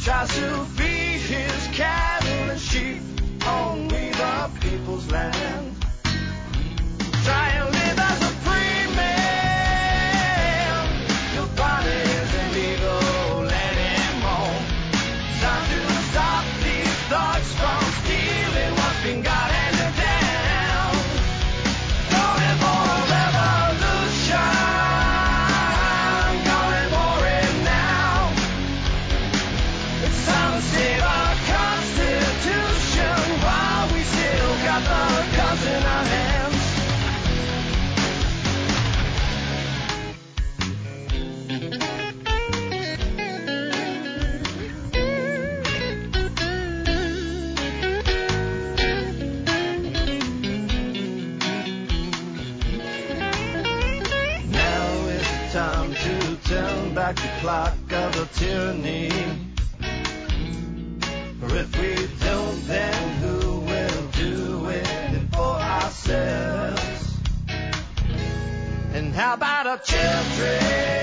tries to feed his cattle and sheep on we the people's land. Try and live as a free man. Your body is illegal, let him home. Time to stop these thugs from stealing what's been got handed down. Going for a revolution, going for it now. It's time to save our Constitution while we still got the guns in our hands. Time to turn back the clock of the tyranny. For if we don't, then who will do it for ourselves? And how about our children?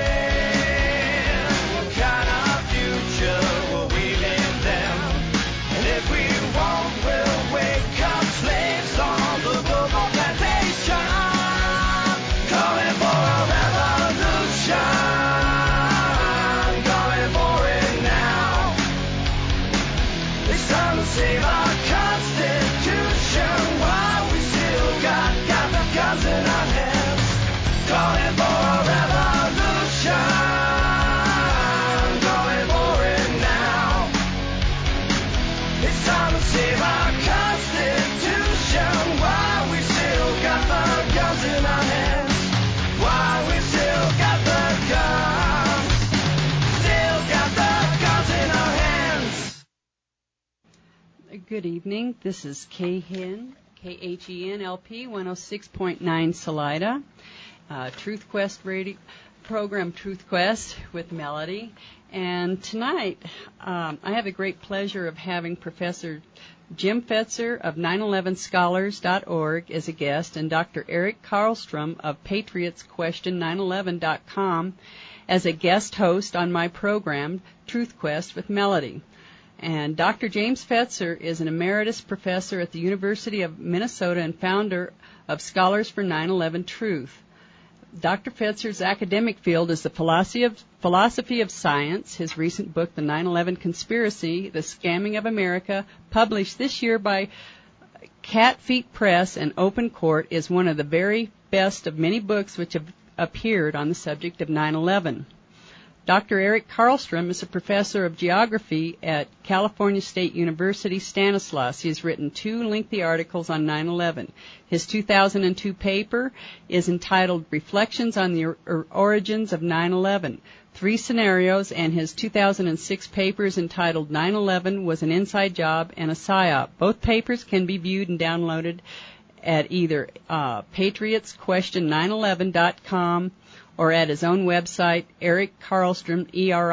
What kind of future will we leave them? And if we won't, we'll wake up slaves on the global plantation. Calling for a going for it now. It's time to save our Constitution while we still got the guns in our hands. Calling for a revolution, going for it now. It's time to save our Constitution while we still got the guns in our hands. While we still got the guns, still got the guns in our hands. Good evening. This is KHEN, KHENLP 106.9 Salida, Truth Quest radio program, Truth Quest with Melody. And tonight, I have the great pleasure of having Professor Jim Fetzer of 911scholars.org as a guest, and Dr. Eric Karlstrom of PatriotsQuestion911.com as a guest host on my program, Truth Quest with Melody. And Dr. James Fetzer is an emeritus professor at the University of Minnesota and founder of Scholars for 9/11 Truth. Dr. Fetzer's academic field is the philosophy of science. His recent book, The 9/11 Conspiracy, The Scamming of America, published this year by Cat Feet Press and Open Court, is one of the very best of many books which have appeared on the subject of 9/11. Dr. Eric Karlstrom is a professor of geography at California State University, Stanislaus. He has written 2 lengthy articles on 9/11. His 2002 paper is entitled Reflections on the Origins of 9/11, 3 Scenarios, and his 2006 paper is entitled 9/11 Was an Inside Job and a PSYOP. Both papers can be viewed and downloaded at either PatriotsQuestion911.com or at his own website, Eric Karlstrom,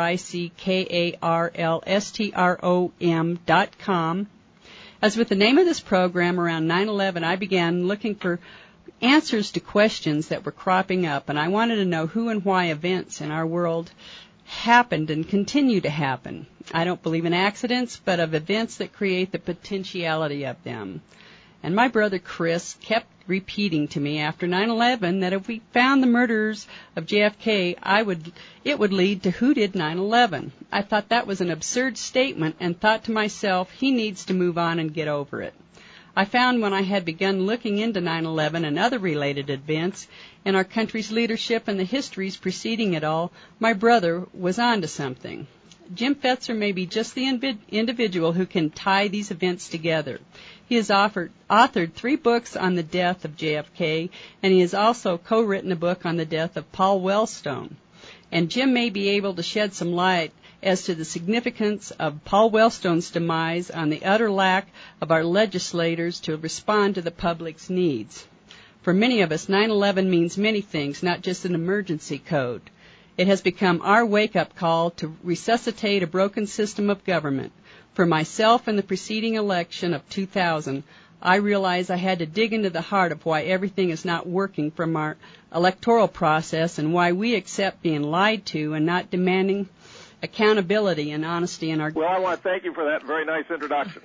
ERICKARLSTROM.com. As with the name of this program, around 9/11, I began looking for answers to questions that were cropping up, and I wanted to know who and why events in our world happened and continue to happen. I don't believe in accidents, but of events that create the potentiality of them. And my brother Chris kept repeating to me after 9/11 that if we found the murderers of JFK, it would lead to who did 9/11. I thought that was an absurd statement and thought to myself, he needs to move on and get over it. I found when I had begun looking into 9/11 and other related events in our country's leadership and the histories preceding it all, my brother was on to something. Jim Fetzer may be just the individual who can tie these events together. He has authored 3 books on the death of JFK, and he has also co-written a book on the death of Paul Wellstone. And Jim may be able to shed some light as to the significance of Paul Wellstone's demise on the utter lack of our legislators to respond to the public's needs. For many of us, 9/11 means many things, not just an emergency code. It has become our wake-up call to resuscitate a broken system of government. For myself in the preceding election of 2000, I realized I had to dig into the heart of why everything is not working from our electoral process and why we accept being lied to and not demanding accountability and honesty in our... Well, I want to thank you for that very nice introduction.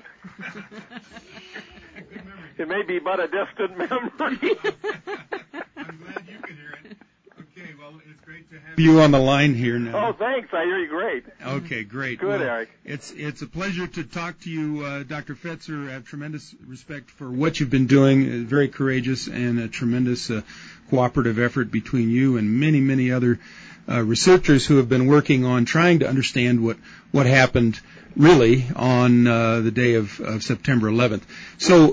It may be but a distant memory. I'm glad you can hear it. Okay, well, it's great to have you on the line here now. Oh, thanks. I hear you great. Okay, great. Good, well, Eric. It's a pleasure to talk to you, Dr. Fetzer. I have tremendous respect for what you've been doing. Very courageous and a tremendous cooperative effort between you and many, many other researchers who have been working on trying to understand what happened really on the day of September 11th. So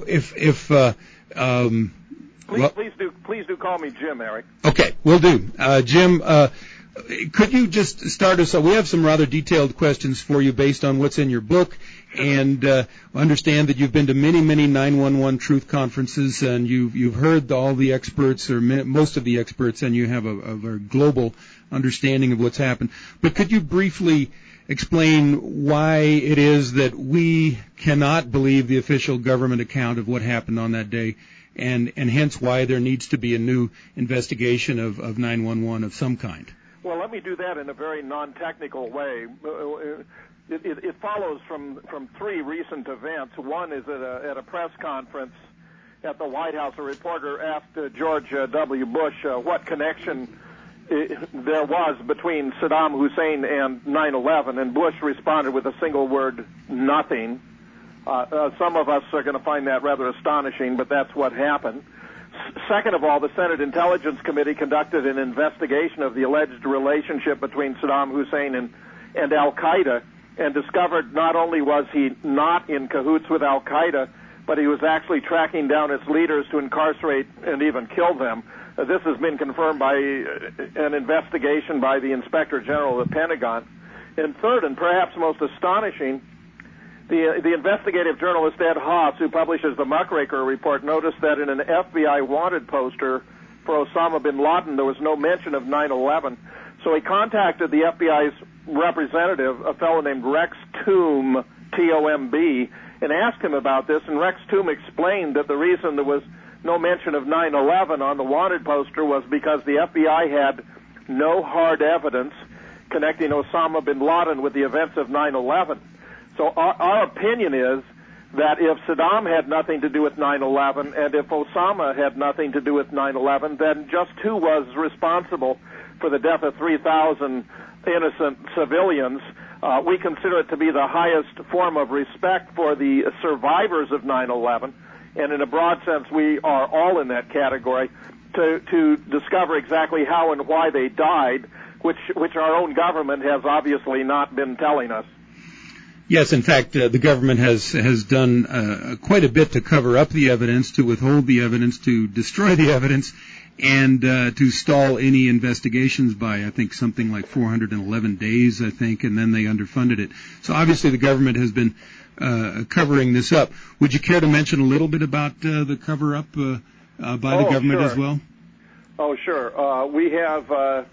Please do call me Jim, Eric. Okay, will do. Jim, could you just start us? We have some rather detailed questions for you based on what's in your book, and understand that you've been to many, many 911 truth conferences, and you've heard all the experts, or most of the experts, and you have a very global understanding of what's happened. But could you briefly explain why it is that we cannot believe the official government account of what happened on that day, and hence why there needs to be a new investigation of 911 of some kind? Well, let me do that in a very non-technical way. It follows from three recent events. One is at a press conference at the White House. A reporter asked George W. Bush what connection there was between Saddam Hussein and 9/11, and Bush responded with a single word, nothing. Some of us are going to find that rather astonishing, but that's what happened. Second of all, the Senate Intelligence Committee conducted an investigation of the alleged relationship between Saddam Hussein and Al-Qaeda, and discovered not only was he not in cahoots with Al-Qaeda, but he was actually tracking down its leaders to incarcerate and even kill them. This has been confirmed by an investigation by the Inspector General of the Pentagon. And third, and perhaps most astonishing, the investigative journalist Ed Haas, who publishes the Muckraker Report, noticed that in an FBI wanted poster for Osama bin Laden, there was no mention of 9/11. So he contacted the FBI's representative, a fellow named Rex Toomb, T-O-M-B, and asked him about this. And Rex Toomb explained that the reason there was no mention of 9/11 on the wanted poster was because the FBI had no hard evidence connecting Osama bin Laden with the events of 9/11. So our opinion is that if Saddam had nothing to do with 9/11 and if Osama had nothing to do with 9/11, then just who was responsible for the death of 3,000 innocent civilians? We consider it to be the highest form of respect for the survivors of 9/11, and in a broad sense, we are all in that category to discover exactly how and why they died, which our own government has obviously not been telling us. Yes, in fact, the government has done quite a bit to cover up the evidence, to withhold the evidence, to destroy the evidence, and to stall any investigations by, I think, something like 411 days, I think, and then they underfunded it. So obviously the government has been covering this up. Would you care to mention a little bit about the cover-up by the government as well? Oh, sure. We have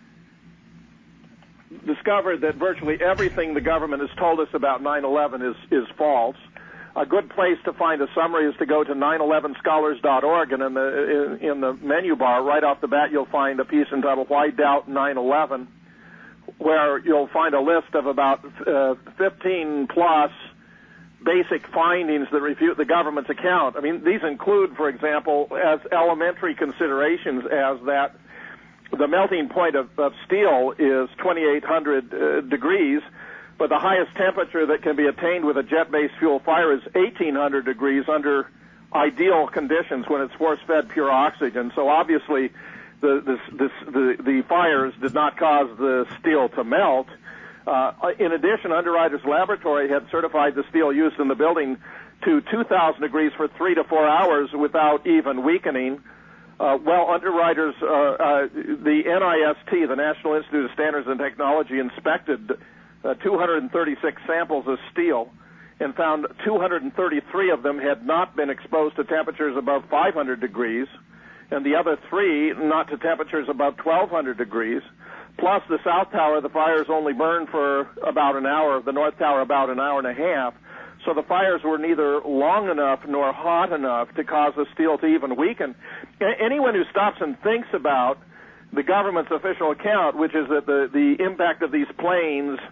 discovered that virtually everything the government has told us about 9/11 is false. A good place to find a summary is to go to 911scholars.org, and in the menu bar, right off the bat, you'll find a piece entitled Why Doubt 9/11, where you'll find a list of about 15-plus basic findings that refute the government's account. I mean, these include, for example, as elementary considerations as that the melting point of steel is 2,800 degrees, but the highest temperature that can be attained with a jet-based fuel fire is 1,800 degrees under ideal conditions when it's force-fed pure oxygen. So obviously the fires did not cause the steel to melt. In addition, Underwriters Laboratory had certified the steel used in the building to 2,000 degrees for 3 to 4 hours without even weakening. Underwriters, the NIST, the National Institute of Standards and Technology, inspected 236 samples of steel and found 233 of them had not been exposed to temperatures above 500 degrees, and the other 3 not to temperatures above 1,200 degrees. Plus, the South Tower, the fires only burned for about an hour, the North Tower about an hour and a half. So the fires were neither long enough nor hot enough to cause the steel to even weaken. Anyone who stops and thinks about the government's official account, which is that the impact of these planes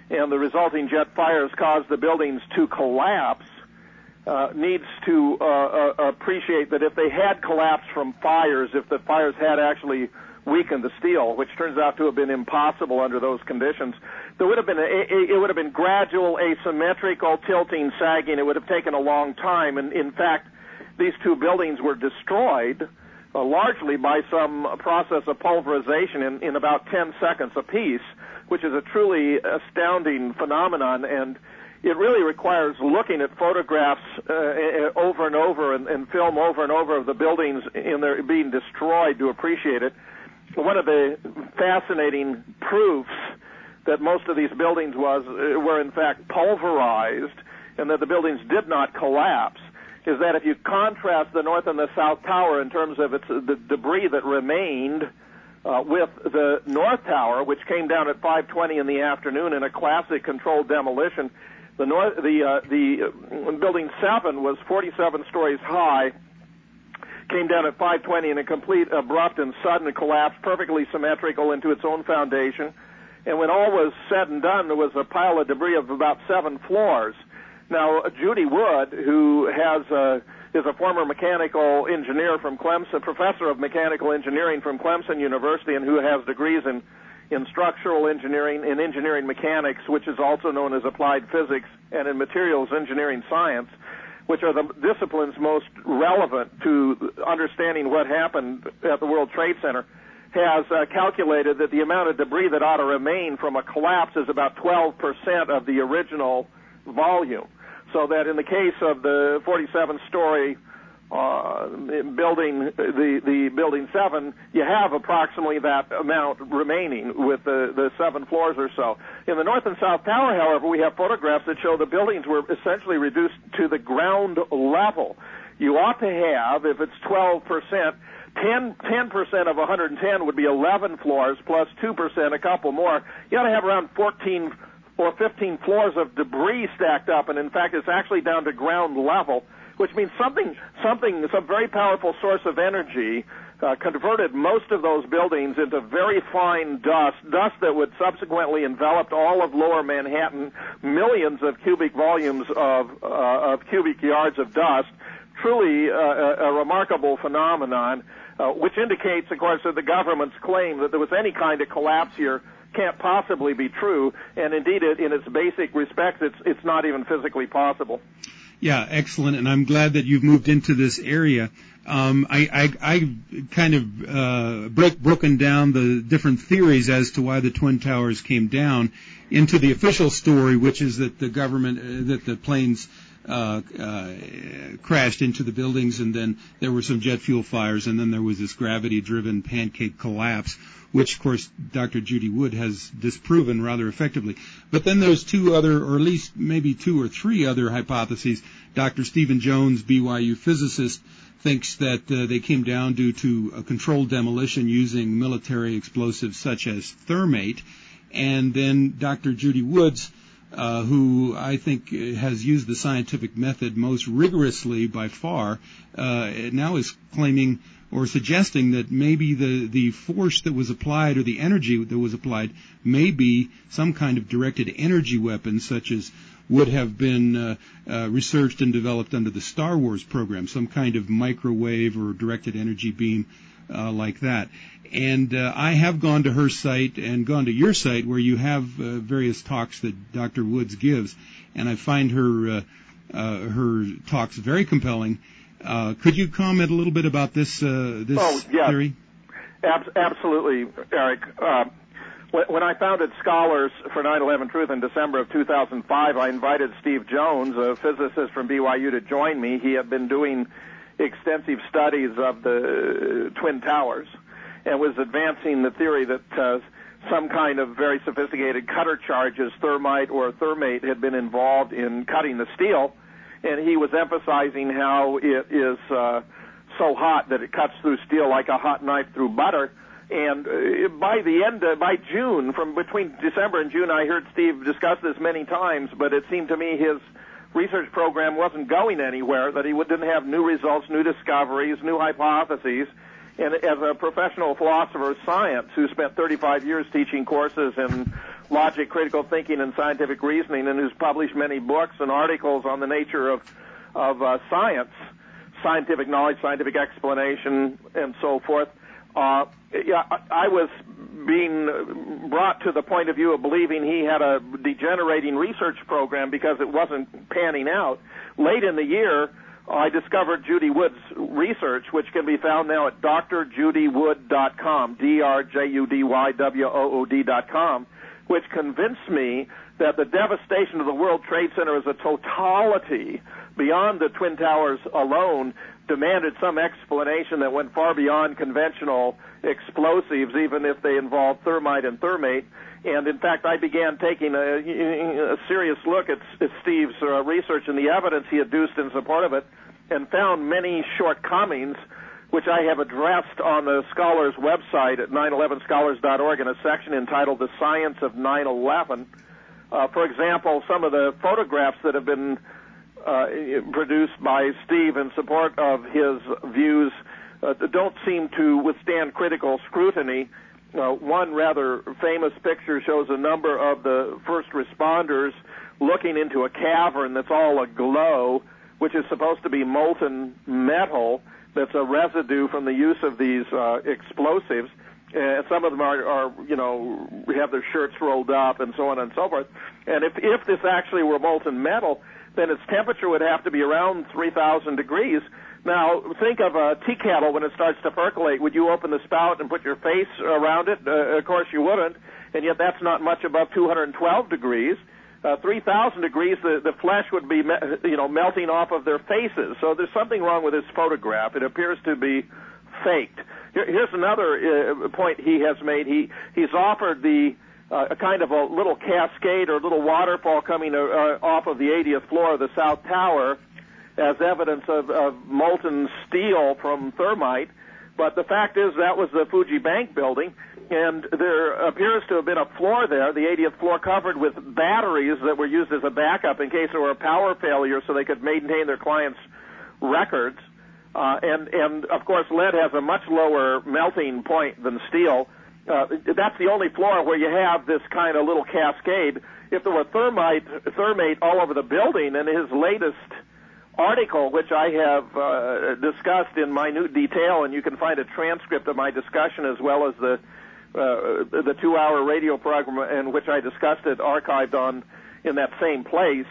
and the resulting jet fires caused the buildings to collapse, needs to appreciate that if they had collapsed from fires, if the fires had actually weakened the steel, which turns out to have been impossible under those conditions, there would have been it would have been gradual, asymmetrical, tilting, sagging. It would have taken a long time, and in fact, these two buildings were destroyed largely by some process of pulverization in about 10 seconds apiece, which is a truly astounding phenomenon, and it really requires looking at photographs over and over and film over and over of the buildings in their being destroyed to appreciate it. One of the fascinating proofs that most of these buildings were in fact pulverized and that the buildings did not collapse is that if you contrast the North and the South Tower in terms of the debris that remained with the North Tower, which came down at 5:20 in the afternoon in a classic controlled demolition, the building 7 was 47 stories high, came down at 5:20 in a complete, abrupt, and sudden collapse, perfectly symmetrical into its own foundation. And when all was said and done, there was a pile of debris of about 7 floors. Now, Judy Wood, who is a former mechanical engineer from Clemson, professor of mechanical engineering from Clemson University, and who has degrees in structural engineering, in engineering mechanics, which is also known as applied physics, and in materials engineering science, which are the disciplines most relevant to understanding what happened at the World Trade Center, has calculated that the amount of debris that ought to remain from a collapse is about 12% of the original volume. So that in the case of the 47-story building, the building 7, you have approximately that amount remaining with the 7 floors or so. In the North and South Tower, however, we have photographs that show the buildings were essentially reduced to the ground level. You ought to have, if it's 12%, 10% of 110 would be 11 floors, plus 2%, a couple more. You ought to have around 14 or 15 floors of debris stacked up, and in fact, it's actually down to ground level, which means some very powerful source of energy converted most of those buildings into very fine dust that would subsequently envelop all of lower Manhattan, millions of cubic volumes of cubic yards of dust. Truly a remarkable phenomenon, which indicates, of course, that the government's claim that there was any kind of collapse here can't possibly be true, and indeed, in its basic respects, it's not even physically possible. Yeah, excellent, and I'm glad that you've moved into this area. I kind of broken down the different theories as to why the Twin Towers came down into the official story, which is that the government, that the planes crashed into the buildings, and then there were some jet fuel fires, and then there was this gravity-driven pancake collapse, which, of course, Dr. Judy Wood has disproven rather effectively. But then there's 2 other, or at least maybe 2 or 3 other hypotheses. Dr. Stephen Jones, BYU physicist, thinks that they came down due to a controlled demolition using military explosives such as thermate. And then Dr. Judy Woods, who I think has used the scientific method most rigorously by far, now is claiming or suggesting that maybe the force that was applied or the energy that was applied may be some kind of directed energy weapon, such as would have been researched and developed under the Star Wars program, some kind of microwave or directed energy beam like that. And I have gone to her site and gone to your site where you have various talks that Dr. Woods gives, and I find her talks very compelling. Could you comment a little bit about this theory? Absolutely, Eric. When I founded Scholars for 9/11 Truth in December of 2005, I invited Steve Jones, a physicist from BYU, to join me. He had been doing extensive studies of the Twin Towers and was advancing the theory that some kind of very sophisticated cutter charges, thermite or thermate, had been involved in cutting the steel. And he was emphasizing how it is so hot that it cuts through steel like a hot knife through butter. And by June, from between December and June, I heard Steve discuss this many times, but it seemed to me his research program wasn't going anywhere, that he didn't have new results, new discoveries, new hypotheses. And as a professional philosopher of science who spent 35 years teaching courses in logic, critical thinking, and scientific reasoning, and who's published many books and articles on the nature of science, scientific knowledge, scientific explanation, and so forth. I was being brought to the point of view of believing he had a degenerating research program because it wasn't panning out. Late in the year, I discovered Judy Wood's research, which can be found now at drjudywood.com, drjudywood.com, which convinced me that the devastation of the World Trade Center as a totality, beyond the Twin Towers alone, demanded some explanation that went far beyond conventional explosives, even if they involved thermite and thermate. And in fact, I began taking a serious look at Steve's research and the evidence he adduced in support of it, and found many shortcomings, which I have addressed on the Scholars website at 911scholars.org in a section entitled The Science of 9/11. For example, some of the photographs that have been produced by Steve in support of his views don't seem to withstand critical scrutiny. One rather famous picture shows a number of the first responders looking into a cavern that's all aglow, which is supposed to be molten metal that's a residue from the use of these explosives. And some of them are, have their shirts rolled up and so on and so forth. And if this actually were molten metal, then its temperature would have to be around 3,000 degrees. Now, think of a tea kettle when it starts to percolate. Would you open the spout and put your face around it? Of course you wouldn't, and yet that's not much above 212 degrees. 3,000 degrees, the flesh would be, melting off of their faces. So there's something wrong with this photograph. It appears to be faked. Here's another point he has made. He's offered a kind of a little cascade or a little waterfall coming off of the 80th floor of the South Tower as evidence of molten steel from thermite. But the fact is that was the Fuji Bank building, and there appears to have been a floor there, the 80th floor, covered with batteries that were used as a backup in case there were a power failure so they could maintain their clients' records. And of course, lead has a much lower melting point than steel. That's the only floor where you have this kind of little cascade. If there were thermate all over the building, and his latest article, which I have discussed in minute detail, and you can find a transcript of my discussion as well as the 2-hour radio program in which I discussed it, archived in that same place.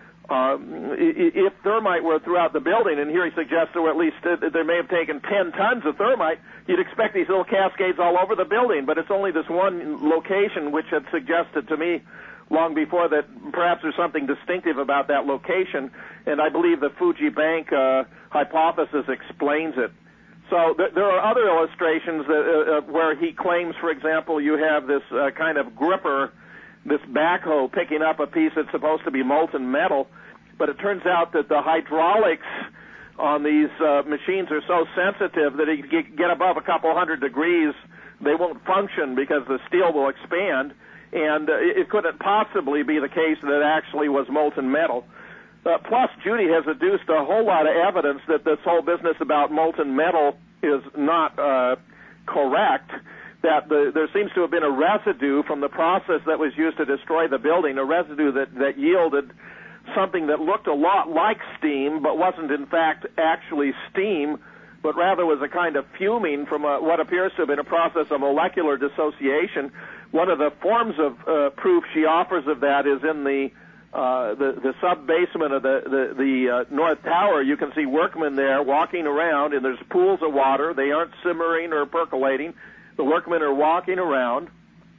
If thermite were throughout the building, and here he suggests there were at least they may have taken 10 tons of thermite, you'd expect these little cascades all over the building, but it's only this one location which had suggested to me long before that perhaps there's something distinctive about that location, and I believe the Fuji Bank hypothesis explains it. So there are other illustrations where he claims, for example, you have this kind of gripper, this backhoe picking up a piece that's supposed to be molten metal, but it turns out that the hydraulics on these machines are so sensitive that if you get above a couple hundred degrees, they won't function because the steel will expand, and it couldn't possibly be the case that it actually was molten metal. Plus, Judy has adduced a whole lot of evidence that this whole business about molten metal is not correct, that there seems to have been a residue from the process that was used to destroy the building, a residue that yielded something that looked a lot like steam, but wasn't in fact actually steam, but rather was a kind of fuming from what appears to have been a process of molecular dissociation. One of the forms of proof she offers of that is in the sub-basement of the North Tower. You can see workmen there walking around, and there's pools of water. They aren't simmering or percolating. The workmen are walking around.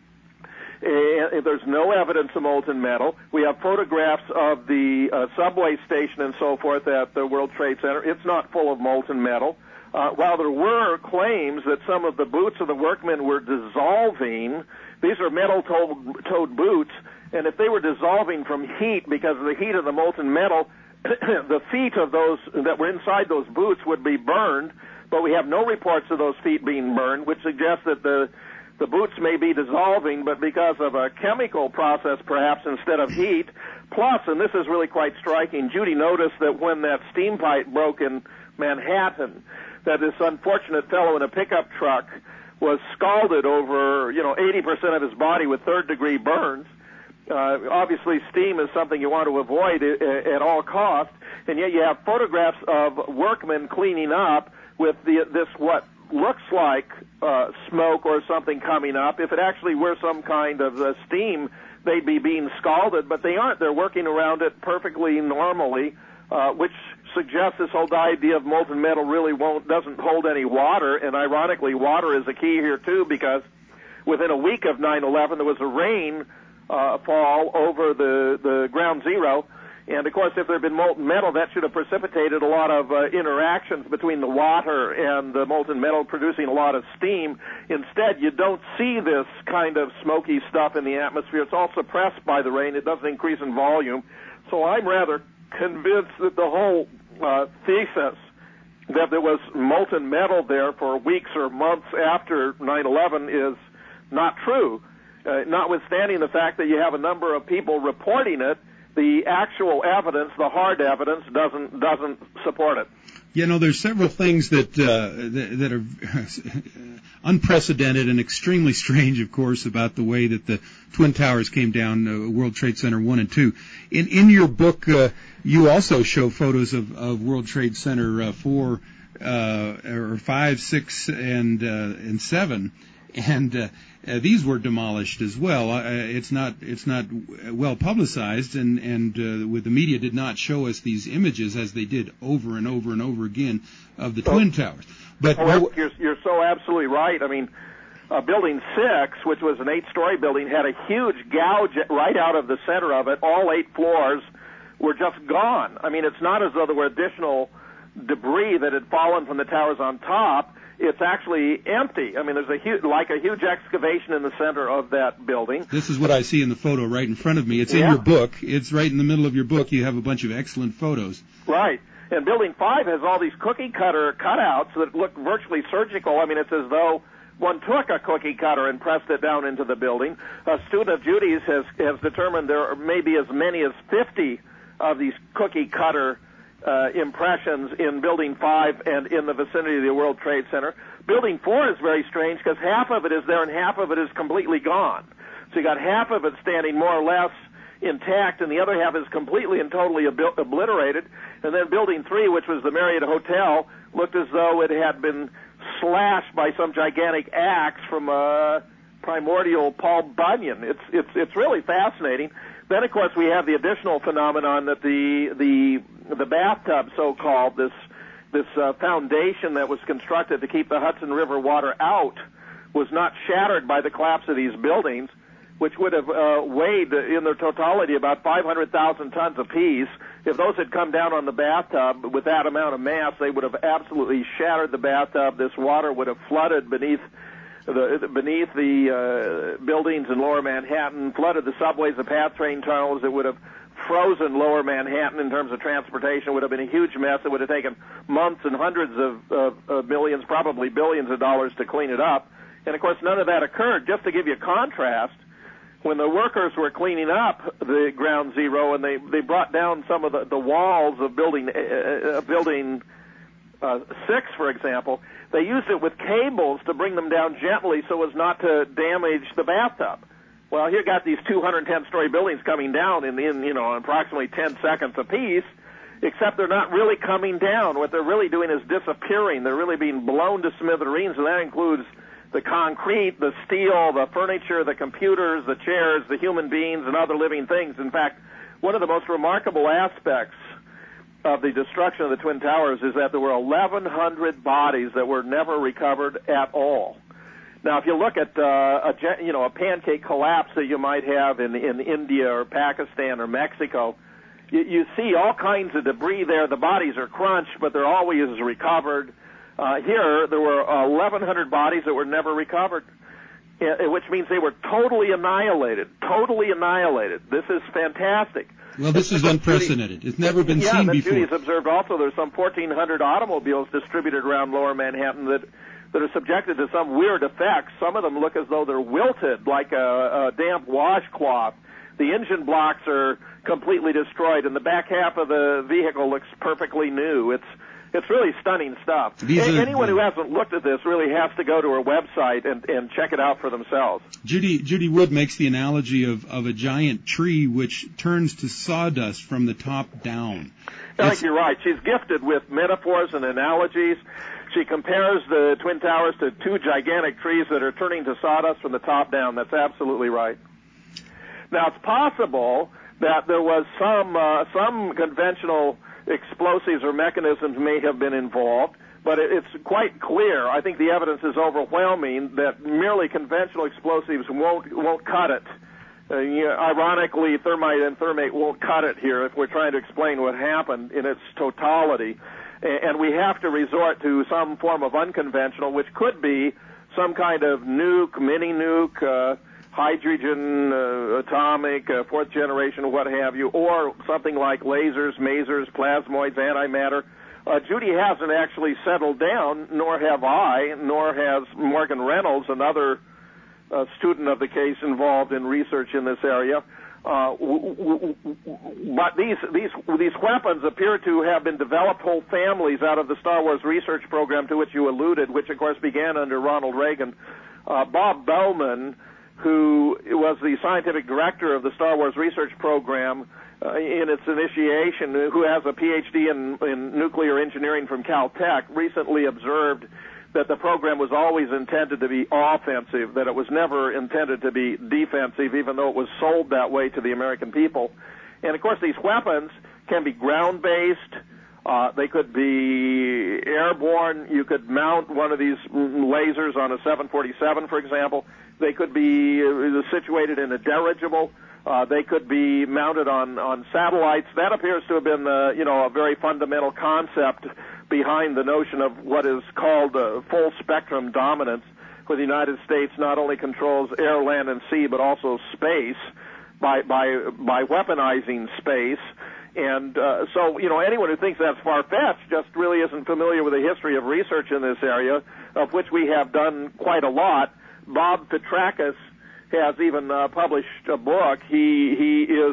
There's no evidence of molten metal. We have photographs of the subway station and so forth at the World Trade Center. It's not full of molten metal. While there were claims that some of the boots of the workmen were dissolving, these are metal-toed boots, and if they were dissolving from heat because of the heat of the molten metal, the feet of those that were inside those boots would be burned, but we have no reports of those feet being burned, which suggests that the boots may be dissolving, but because of a chemical process perhaps instead of heat. Plus, and this is really quite striking, Judy noticed that when that steam pipe broke in Manhattan, that this unfortunate fellow in a pickup truck was scalded over, 80% of his body with third-degree burns. Obviously, steam is something you want to avoid at all costs, and yet you have photographs of workmen cleaning up with this what looks like smoke or something coming up. If it actually were some kind of steam, they'd be being scalded, but they aren't. They're working around it perfectly normally, which suggests this whole idea of molten metal really doesn't hold any water, and ironically, water is a key here too, because within a week of 9/11, there was a rain fall over the ground zero. And, of course, if there had been molten metal, that should have precipitated a lot of interactions between the water and the molten metal, producing a lot of steam. Instead, you don't see this kind of smoky stuff in the atmosphere. It's all suppressed by the rain. It doesn't increase in volume. So I'm rather convinced that the whole thesis that there was molten metal there for weeks or months after 9/11 is not true. Notwithstanding the fact that you have a number of people reporting it, the actual evidence, the hard evidence, doesn't support it. There's several things that are unprecedented and extremely strange, of course, about the way that the Twin Towers came down, World Trade Center 1 and 2. In your book, you also show photos of World Trade Center 4, or 5, 6, and 7. And these were demolished as well. It's not well publicized, and with the media did not show us these images as they did over and over and over again of the Twin Towers. But you're so absolutely right. I mean, Building 6, which was an 8-story building, had a huge gouge right out of the center of it. All 8 floors were just gone. I mean, it's not as though there were additional debris that had fallen from the towers on top. It's actually empty. I mean, there's a huge excavation in the center of that building. This is what I see in the photo right in front of me. It's in your book. It's right in the middle of your book. You have a bunch of excellent photos. Right. And Building 5 has all these cookie cutter cutouts that look virtually surgical. I mean, it's as though one took a cookie cutter and pressed it down into the building. A student of Judy's has determined there may be as many as 50 of these cookie cutter impressions in Building 5 and in the vicinity of the World Trade Center. Building 4 is very strange because half of it is there and half of it is completely gone. So you got half of it standing more or less intact, and the other half is completely and totally obliterated. And then Building 3, which was the Marriott Hotel, looked as though it had been slashed by some gigantic axe from a primordial Paul Bunyan. It's really fascinating. Then, of course, we have the additional phenomenon that the bathtub, so-called, this foundation that was constructed to keep the Hudson River water out, was not shattered by the collapse of these buildings, which would have weighed in their totality about 500,000 tons apiece. If those had come down on the bathtub with that amount of mass, they would have absolutely shattered the bathtub. This water would have flooded beneath the buildings in Lower Manhattan, flooded the subways, the PATH train tunnels. It would have frozen Lower Manhattan in terms of transportation. It would have been a huge mess. It would have taken months and hundreds of millions, probably billions of dollars to clean it up. And, of course, none of that occurred. Just to give you a contrast, when the workers were cleaning up the ground zero and they brought down some of the walls of building 6, for example, they used it with cables to bring them down gently so as not to damage the bathtub. Well, here got these 210-story buildings coming down in approximately 10 seconds apiece, except they're not really coming down. What they're really doing is disappearing. They're really being blown to smithereens, and that includes the concrete, the steel, the furniture, the computers, the chairs, the human beings, and other living things. In fact, one of the most remarkable aspects of the destruction of the Twin Towers is that there were 1,100 bodies that were never recovered at all. Now, if you look at a pancake collapse that you might have in India or Pakistan or Mexico, you see all kinds of debris there. The bodies are crunched, but they're always recovered. Here, there were 1,100 bodies that were never recovered, which means they were totally annihilated. Totally annihilated. This is fantastic. Well, this is unprecedented. It's never been seen before. Judy's observed also there's some 1,400 automobiles distributed around Lower Manhattan that are subjected to some weird effects. Some of them look as though they're wilted, like a damp washcloth. The engine blocks are completely destroyed, and the back half of the vehicle looks perfectly new. It's really stunning stuff. Anyone who hasn't looked at this really has to go to her website and check it out for themselves. Judy Wood makes the analogy of a giant tree which turns to sawdust from the top down. I think you're right. She's gifted with metaphors and analogies. She compares the Twin Towers to two gigantic trees that are turning to sawdust from the top down. That's absolutely right. Now, it's possible that there was some conventional explosives or mechanisms may have been involved, but it's quite clear. I think the evidence is overwhelming that merely conventional explosives won't cut it. Ironically, thermite and thermate won't cut it here if we're trying to explain what happened in its totality. And we have to resort to some form of unconventional, which could be some kind of nuke, mini-nuke, hydrogen, atomic, fourth generation, what have you, or something like lasers, masers, plasmoids, antimatter. Judy hasn't actually settled down, nor have I, nor has Morgan Reynolds, another student of the case involved in research in this area. But these weapons appear to have been developed whole families out of the Star Wars research program to which you alluded, which of course began under Ronald Reagan. Bob Bowman, who was the scientific director of the Star Wars research program in its initiation, who has a PhD in nuclear engineering from Caltech, recently observed that the program was always intended to be offensive, that it was never intended to be defensive, even though it was sold that way to the American people. And, of course, these weapons can be ground-based. They could be airborne. You could mount one of these lasers on a 747, for example. They could be situated in a dirigible. They could be mounted on satellites. That appears to have been, a very fundamental concept behind the notion of what is called full spectrum dominance, where the United States not only controls air, land, and sea, but also space by weaponizing space. And so, anyone who thinks that's far-fetched just really isn't familiar with the history of research in this area, of which we have done quite a lot. Bob Petrakis has even published a book. He is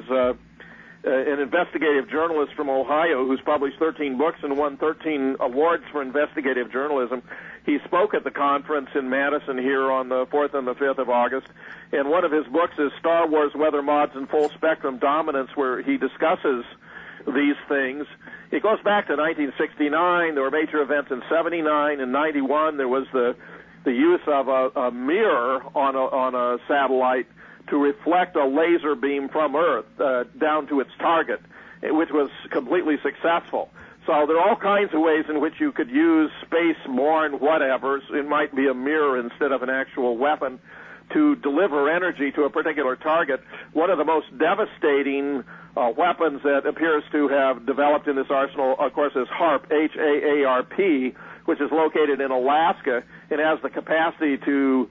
an investigative journalist from Ohio who's published 13 books and won 13 awards for investigative journalism. He spoke at the conference in Madison here on the 4th and the 5th of August, and one of his books is Star Wars Weather Mods and Full Spectrum Dominance, where he discusses these things. It goes back to 1969. There were major events in 79 and 91. There was the use of a mirror on a satellite to reflect a laser beam from Earth down to its target, which was completely successful. So there are all kinds of ways in which you could use space-borne whatevers. It might be a mirror instead of an actual weapon to deliver energy to a particular target. One of the most devastating weapons that appears to have developed in this arsenal, of course, is HAARP, H-A-A-R-P, which is located in Alaska and has the capacity to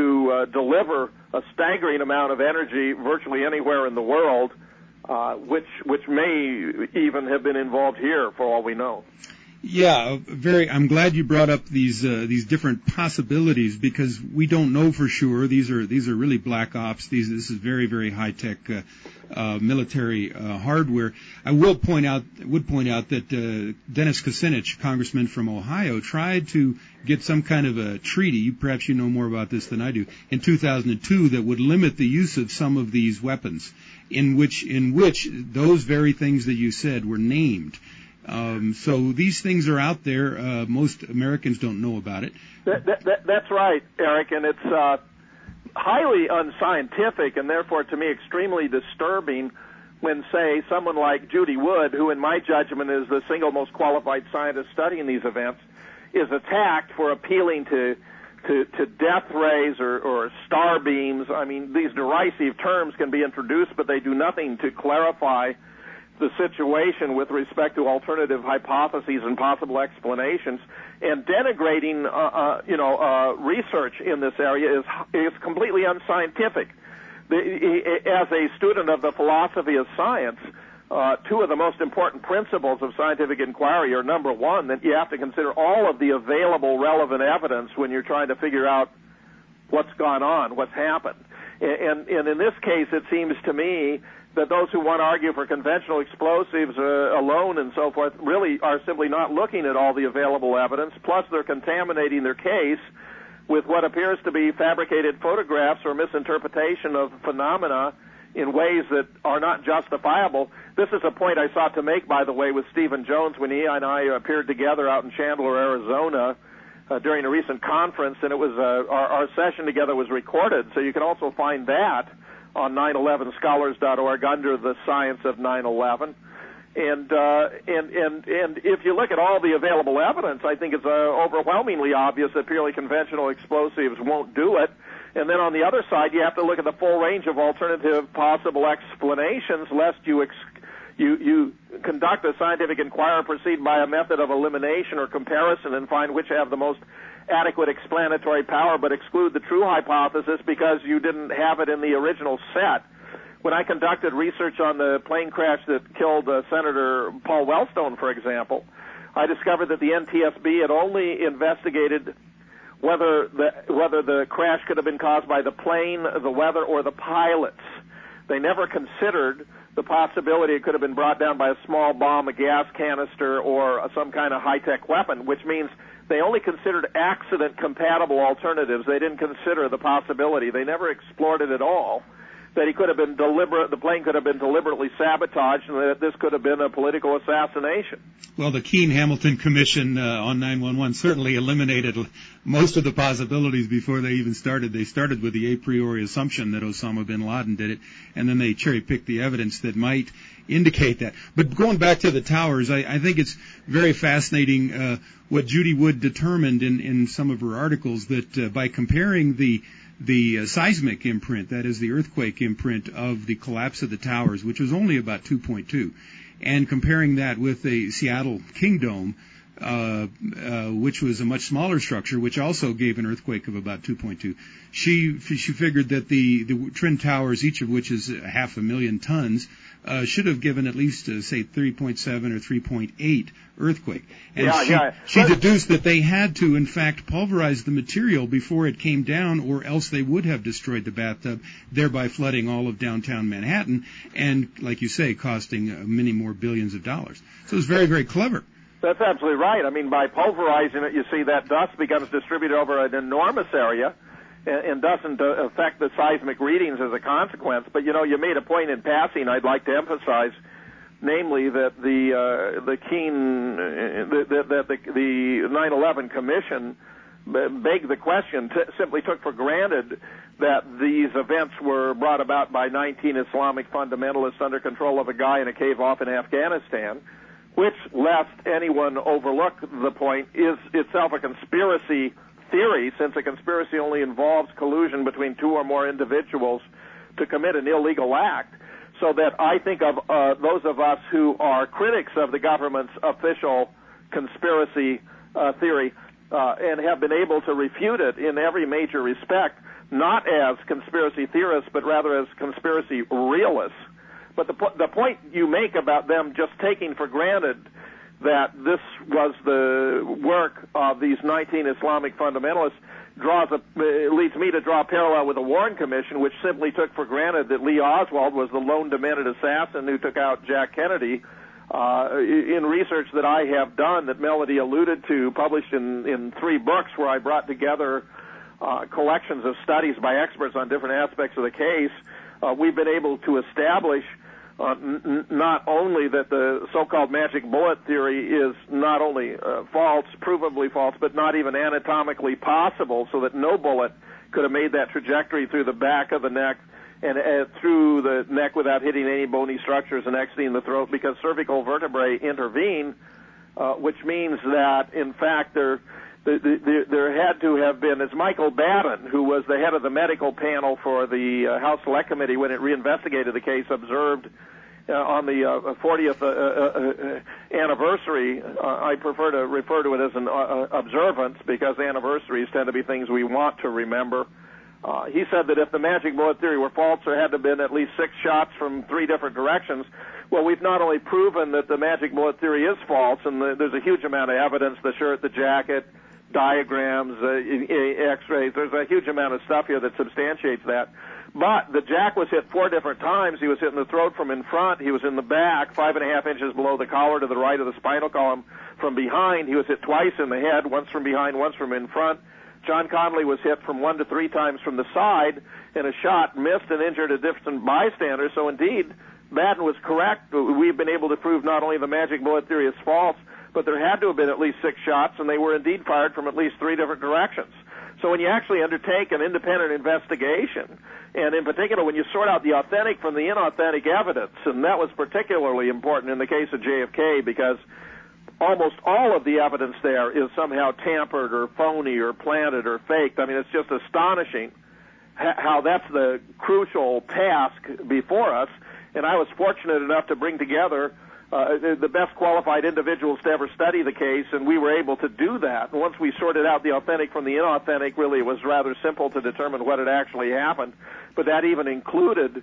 deliver a staggering amount of energy virtually anywhere in the world, which may even have been involved here for all we know. Yeah, I'm glad you brought up these different possibilities, because we don't know for sure. These are really black ops. This is very, very high tech military hardware. I would point out that Dennis Kucinich, congressman from Ohio, tried to get some kind of a treaty. Perhaps you know more about this than I do. In 2002, that would limit the use of some of these weapons, in which those very things that you said were named. So these things are out there. Most Americans don't know about it. That's right, Eric, and it's highly unscientific and therefore, to me, extremely disturbing when, say, someone like Judy Wood, who in my judgment is the single most qualified scientist studying these events, is attacked for appealing to death rays or star beams. I mean, these derisive terms can be introduced, but they do nothing to clarify the situation with respect to alternative hypotheses and possible explanations. And denigrating, research in this area is completely unscientific. As a student of the philosophy of science, two of the most important principles of scientific inquiry are, number one, that you have to consider all of the available relevant evidence when you're trying to figure out what's gone on, what's happened. And in this case, it seems to me that those who want to argue for conventional explosives alone and so forth really are simply not looking at all the available evidence, plus they're contaminating their case with what appears to be fabricated photographs or misinterpretation of phenomena in ways that are not justifiable. This is a point I sought to make, by the way, with Stephen Jones when he and I appeared together out in Chandler, Arizona, during a recent conference, and it was our session together was recorded, so you can also find that on 911scholars.org under the Science of 9/11. And if you look at all the available evidence, I think it's overwhelmingly obvious that purely conventional explosives won't do it. And then on the other side, you have to look at the full range of alternative possible explanations, lest you conduct a scientific inquiry, proceed by a method of elimination or comparison, and find which have the most adequate explanatory power, but exclude the true hypothesis because you didn't have it in the original set. When I conducted research on the plane crash that killed Senator Paul Wellstone, for example, I discovered that the NTSB had only investigated whether the crash could have been caused by the plane, the weather, or the pilots. They never considered the possibility it could have been brought down by a small bomb, a gas canister, or some kind of high-tech weapon, which means they only considered accident-compatible alternatives. They didn't consider the possibility. They never explored it at all, that the plane could have been deliberately sabotaged, and that this could have been a political assassination. Well, the Keene-Hamilton Commission on 9/11 certainly eliminated most of the possibilities before they even started. They started with the a priori assumption that Osama bin Laden did it, and then they cherry-picked the evidence that might indicate that. But going back to the towers, I think it's very fascinating what Judy Wood determined in some of her articles, that by comparing the seismic imprint, that is the earthquake imprint of the collapse of the towers, which was only about 2.2, and comparing that with the Seattle King Dome, which was a much smaller structure, which also gave an earthquake of about 2.2. She figured that the Twin Towers, each of which is 500,000 tons, should have given at least, say, 3.7 or 3.8 earthquake. And she deduced that they had to, in fact, pulverize the material before it came down, or else they would have destroyed the bathtub, thereby flooding all of downtown Manhattan and, like you say, costing many more billions of dollars. So it was very, very clever. That's absolutely right. I mean, by pulverizing it, you see that dust becomes distributed over an enormous area and doesn't affect the seismic readings as a consequence. But, you made a point in passing I'd like to emphasize, namely that the 9/11 Commission begged the question, simply took for granted that these events were brought about by 19 Islamic fundamentalists under control of a guy in a cave off in Afghanistan, which, lest anyone overlook the point, is itself a conspiracy theory, since a conspiracy only involves collusion between two or more individuals to commit an illegal act. So that I think of those of us who are critics of the government's official conspiracy theory and have been able to refute it in every major respect, not as conspiracy theorists, but rather as conspiracy realists. But the point you make about them just taking for granted that this was the work of these 19 Islamic fundamentalists leads me to draw a parallel with the Warren Commission, which simply took for granted that Lee Oswald was the lone demented assassin who took out Jack Kennedy. In research that I have done, that Melody alluded to, published in 3 books, where I brought together collections of studies by experts on different aspects of the case, we've been able to establish not only that the so-called magic bullet theory is not only false, provably false, but not even anatomically possible, so that no bullet could have made that trajectory through the back of the neck and through the neck without hitting any bony structures and exiting the throat, because cervical vertebrae intervene, which means that, in fact, there had to have been, as Michael Babin, who was the head of the medical panel for the House Select Committee when it reinvestigated the case, observed on the 40th anniversary. I prefer to refer to it as an observance, because anniversaries tend to be things we want to remember. He said that if the magic bullet theory were false, there had to have been at least 6 shots from 3 different directions. Well, we've not only proven that the magic bullet theory is false, and there's a huge amount of evidence, the shirt, the jacket, diagrams, x-rays, there's a huge amount of stuff here that substantiates that. But the jack was hit 4 different times. He was hit in the throat from in front. He was in the back, 5.5 inches below the collar to the right of the spinal column. From behind, he was hit twice in the head, once from behind, once from in front. John Connolly was hit from 1 to 3 times from the side, and a shot missed and injured a distant bystander. So indeed, Madden was correct. We've been able to prove not only the magic bullet theory is false, but there had to have been at least 6 shots, and they were indeed fired from at least 3 different directions. So when you actually undertake an independent investigation, and in particular when you sort out the authentic from the inauthentic evidence, and that was particularly important in the case of JFK because almost all of the evidence there is somehow tampered or phony or planted or faked. I mean, it's just astonishing how that's the crucial task before us. And I was fortunate enough to bring together the best qualified individuals to ever study the case, and we were able to do that. And once we sorted out the authentic from the inauthentic, really it was rather simple to determine what had actually happened. But that even included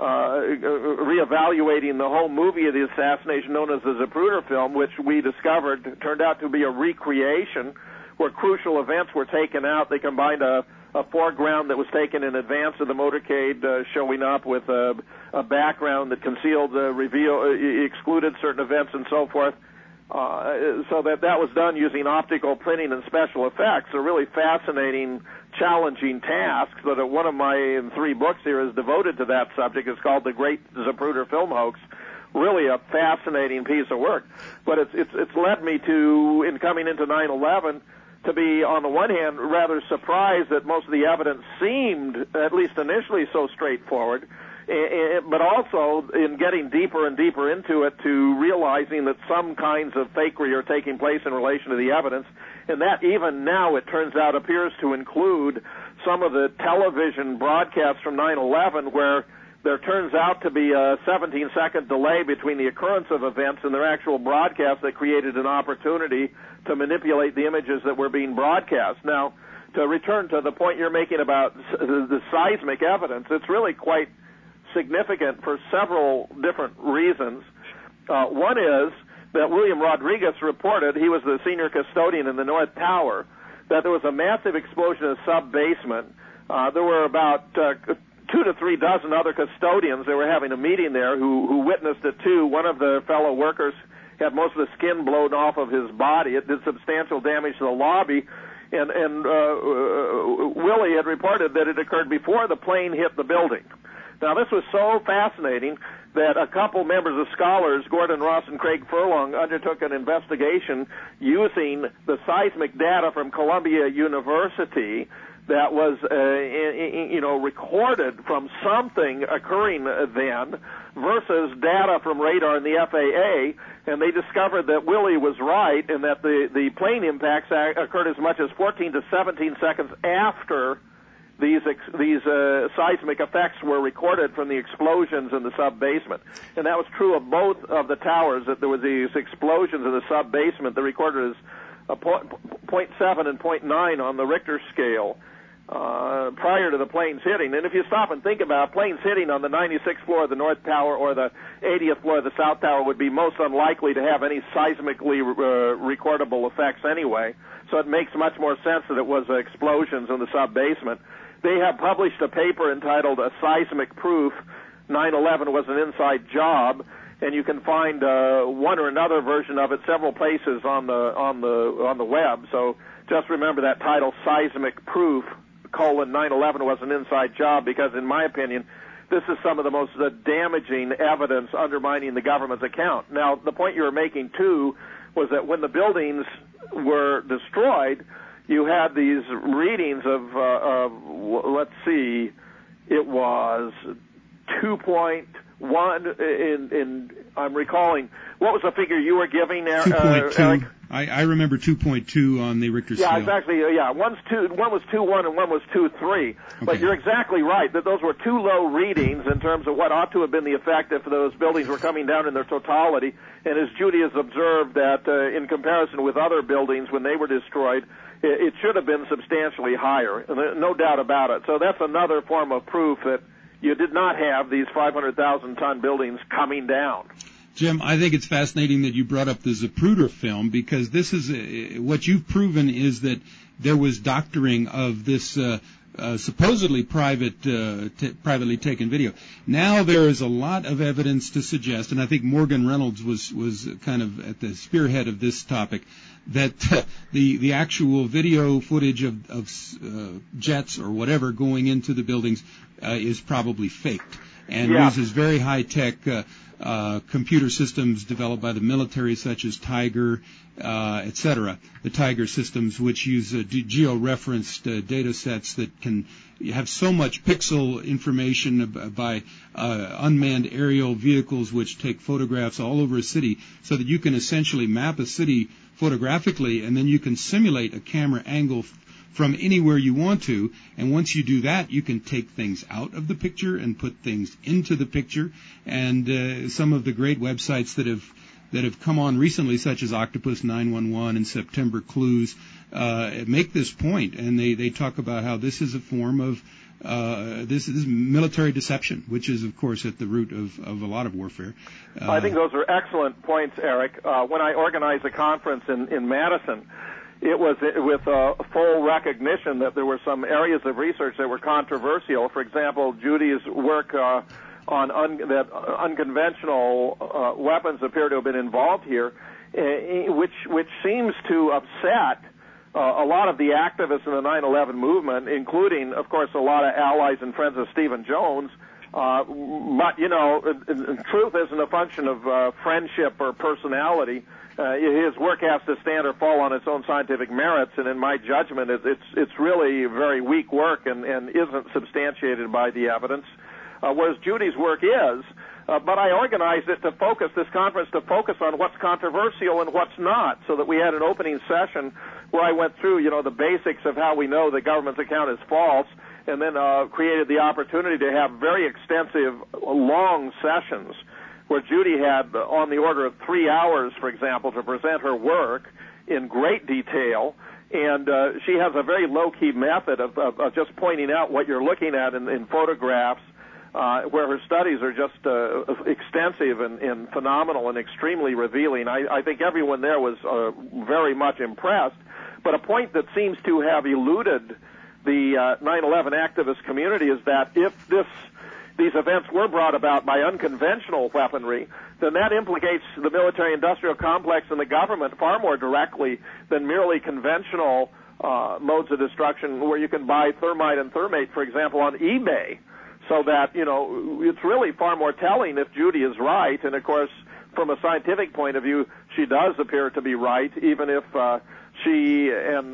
reevaluating the whole movie of the assassination known as the Zapruder film, which we discovered turned out to be a recreation where crucial events were taken out. They combined a foreground that was taken in advance of the motorcade showing up with a background that concealed, excluded certain events and so forth. So that was done using optical printing and special effects. A really fascinating, challenging task that one of my 3 books here is devoted to that subject. It's called The Great Zapruder Film Hoax. Really a fascinating piece of work. But it's led me to, in coming into 9/11, to be, on the one hand, rather surprised that most of the evidence seemed, at least initially, so straightforward, but also in getting deeper and deeper into it to realizing that some kinds of fakery are taking place in relation to the evidence, and that even now, it turns out, appears to include some of the television broadcasts from 9/11 where there turns out to be a 17-second delay between the occurrence of events and their actual broadcast that created an opportunity to manipulate the images that were being broadcast. Now, to return to the point you're making about the seismic evidence, it's really quite significant for several different reasons. One is that William Rodriguez reported, he was the senior custodian in the North Tower, that there was a massive explosion in the sub-basement. There were about 2 to 3 dozen other custodians. They were having a meeting there who witnessed it too. One of the fellow workers had most of the skin blown off of his body. It did substantial damage to the lobby. And Willie had reported that it occurred before the plane hit the building. Now, this was so fascinating that a couple members of scholars, Gordon Ross and Craig Furlong, undertook an investigation using the seismic data from Columbia University that was, recorded from something occurring then versus data from radar in the FAA, and they discovered that Willie was right and that the plane impacts occurred as much as 14 to 17 seconds after these seismic effects were recorded from the explosions in the sub-basement. And that was true of both of the towers, that there was these explosions in the sub-basement. They recorded as 0.7 and 0.9 on the Richter scale prior to the planes hitting. And if you stop and think about it, planes hitting on the 96th floor of the North Tower or the 80th floor of the South Tower would be most unlikely to have any seismically recordable effects anyway. So it makes much more sense that it was explosions in the sub-basement. They have published a paper entitled "A Seismic Proof: 9/11 Was an Inside Job," and you can find one or another version of it several places on the web. So just remember that title, "Seismic Proof: 9/11 Was an Inside Job," because in my opinion, this is some of the most damaging evidence undermining the government's account. Now, the point you were making too was that when the buildings were destroyed, you had these readings of let's see, it was 2.1 in I'm recalling. What was the figure you were giving there, 2.2. Eric? I remember 2.2 on the Richter scale. Yeah, exactly. One was 2.1 and one was 2.3. Okay. But you're exactly right that those were too low readings in terms of what ought to have been the effect if those buildings were coming down in their totality. And as Judy has observed, that in comparison with other buildings when they were destroyed, it should have been substantially higher. No doubt about it. So that's another form of proof that you did not have these 500,000-ton buildings coming down. Jim, I think it's fascinating that you brought up the Zapruder film, because this is what you've proven is that there was doctoring of this supposedly privately taken video. Now there is a lot of evidence to suggest, and I think Morgan Reynolds was kind of at the spearhead of this topic, that the actual video footage of jets or whatever going into the buildings is probably faked and uses very high-tech computer systems developed by the military, such as Tiger, etc. The Tiger systems, which use geo-referenced data sets that can have so much pixel information by unmanned aerial vehicles which take photographs all over a city, so that you can essentially map a city photographically, and then you can simulate a camera angle from anywhere you want to, and once you do that, you can take things out of the picture and put things into the picture. And some of the great websites that have come on recently, such as Octopus 911 and September Clues, make this point, and they talk about how this is a form of this is military deception, which is, of course, at the root of a lot of warfare. I think those are excellent points, Eric. When I organized a conference in Madison, it was with a full recognition that there were some areas of research that were controversial. For example, Judy's work on that unconventional weapons appear to have been involved here, which seems to upset a lot of the activists in the 9/11 movement, including, of course, a lot of allies and friends of Stephen Jones. But, you know, truth isn't a function of friendship or personality. His work has to stand or fall on its own scientific merits, and in my judgment, it's really very weak work and isn't substantiated by the evidence, whereas Judy's work is. But I organized it to focus, this conference, to focus on what's controversial and what's not, so that we had an opening session where I went through, you know, the basics of how we know the government's account is false, and then created the opportunity to have very extensive, long sessions where Judy had on the order of 3 hours, for example, to present her work in great detail. And she has a very low-key method of just pointing out what you're looking at in photographs, where her studies are just extensive and phenomenal and extremely revealing. I think everyone there was very much impressed. But a point that seems to have eluded the 9/11 activist community is that if these events were brought about by unconventional weaponry, then that implicates the military-industrial complex and the government far more directly than merely conventional modes of destruction, where you can buy thermite and thermate, for example, on eBay. So that, you know, it's really far more telling if Judy is right. And, of course, from a scientific point of view, she does appear to be right, even if she and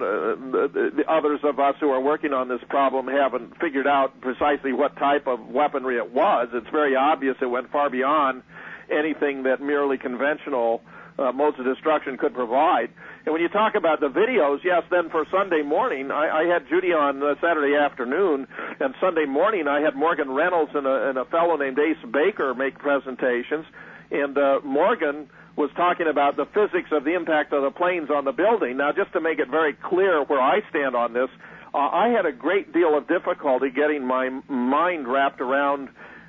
the others of us who are working on this problem haven't figured out precisely what type of weaponry it was. It's very obvious it went far beyond anything that merely conventional modes of destruction could provide. And when you talk about the videos, yes, then for Sunday morning, I had Judy on Saturday afternoon, and Sunday morning I had Morgan Reynolds and a fellow named Ace Baker make presentations, and Morgan was talking about the physics of the impact of the planes on the building. Now, just to make it very clear where I stand on this, I had a great deal of difficulty getting my mind wrapped around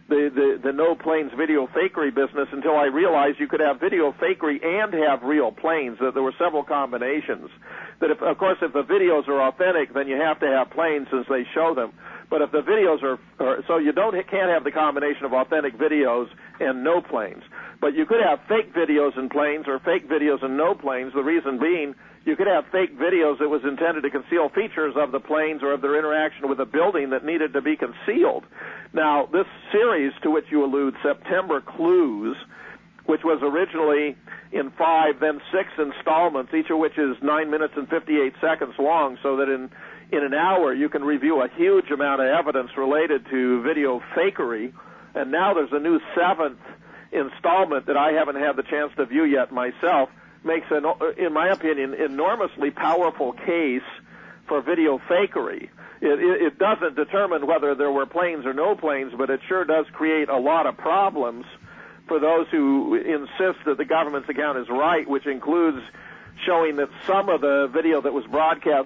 the no planes video fakery business until I realized you could have video fakery and have real planes. That there were several combinations. That, if, of course, if the videos are authentic, then you have to have planes as they show them. But if the videos are so you can't have the combination of authentic videos and no planes. But you could have fake videos and planes or fake videos and no planes. The reason being, you could have fake videos that was intended to conceal features of the planes or of their interaction with a building that needed to be concealed. Now, this series to which you allude, September Clues, which was originally in 5, then 6 installments, each of which is 9 minutes and 58 seconds long, so that in an hour you can review a huge amount of evidence related to video fakery. And now there's a new 7th installment that I haven't had the chance to view yet myself, makes, in my opinion, enormously powerful case for video fakery. It doesn't determine whether there were planes or no planes, but it sure does create a lot of problems for those who insist that the government's account is right, which includes showing that some of the video that was broadcast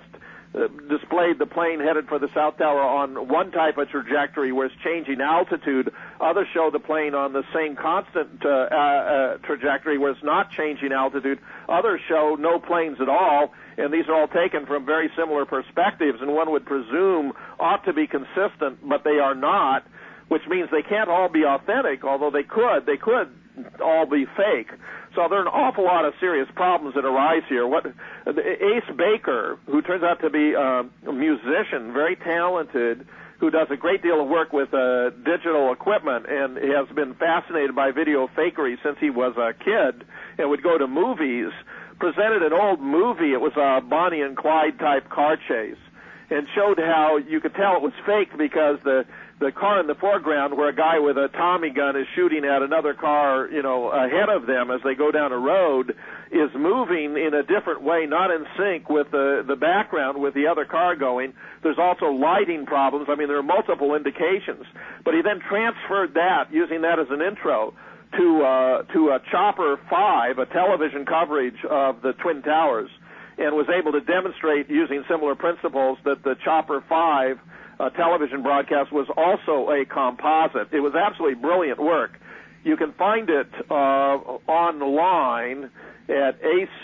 displayed the plane headed for the South Tower on one type of trajectory where it's changing altitude. Others show the plane on the same constant trajectory where it's not changing altitude. Others show no planes at all, and these are all taken from very similar perspectives, and one would presume ought to be consistent, but they are not, which means they can't all be authentic, although they could all be fake. So there are an awful lot of serious problems that arise here. Ace Baker, who turns out to be a musician, very talented, who does a great deal of work with digital equipment and has been fascinated by video fakery since he was a kid and would go to movies, presented an old movie. It was a Bonnie and Clyde type car chase, and showed how you could tell it was fake because the car in the foreground where a guy with a Tommy gun is shooting at another car, ahead of them as they go down a road, is moving in a different way, not in sync with the background with the other car going. There's also lighting problems. I mean, there are multiple indications. But he then transferred that, using that as an intro, to a Chopper 5, a television coverage of the Twin Towers, and was able to demonstrate using similar principles that the Chopper 5 television broadcast was also a composite. It was absolutely brilliant work. You can find it online at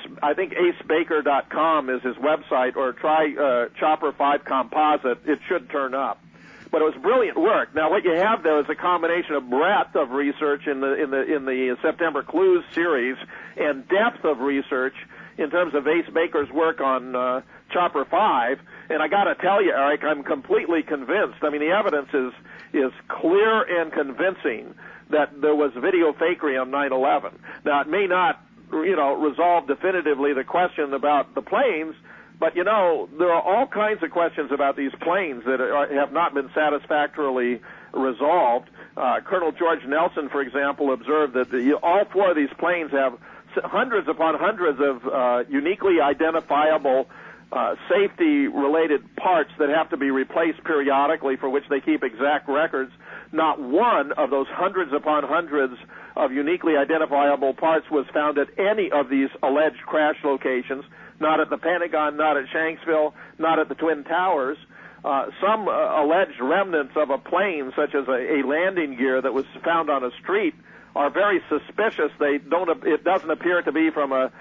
acebaker.com is his website, or try Chopper 5 composite. It should turn up. But it was brilliant work. Now, what you have there is a combination of breadth of research in the September Clues series and depth of research in terms of Ace Baker's work on Chopper 5. And I got to tell you, Eric, I'm completely convinced. I mean, the evidence is clear and convincing that there was video fakery on 9/11. Now, it may not, resolve definitively the question about the planes, but, there are all kinds of questions about these planes that have not been satisfactorily resolved. Colonel George Nelson, for example, observed that all four of these planes have hundreds upon hundreds of uniquely identifiable safety-related parts that have to be replaced periodically, for which they keep exact records. Not one of those hundreds upon hundreds of uniquely identifiable parts was found at any of these alleged crash locations, not at the Pentagon, not at Shanksville, not at the Twin Towers. Some alleged remnants of a plane, such as a landing gear that was found on a street, are very suspicious. It doesn't appear to be from a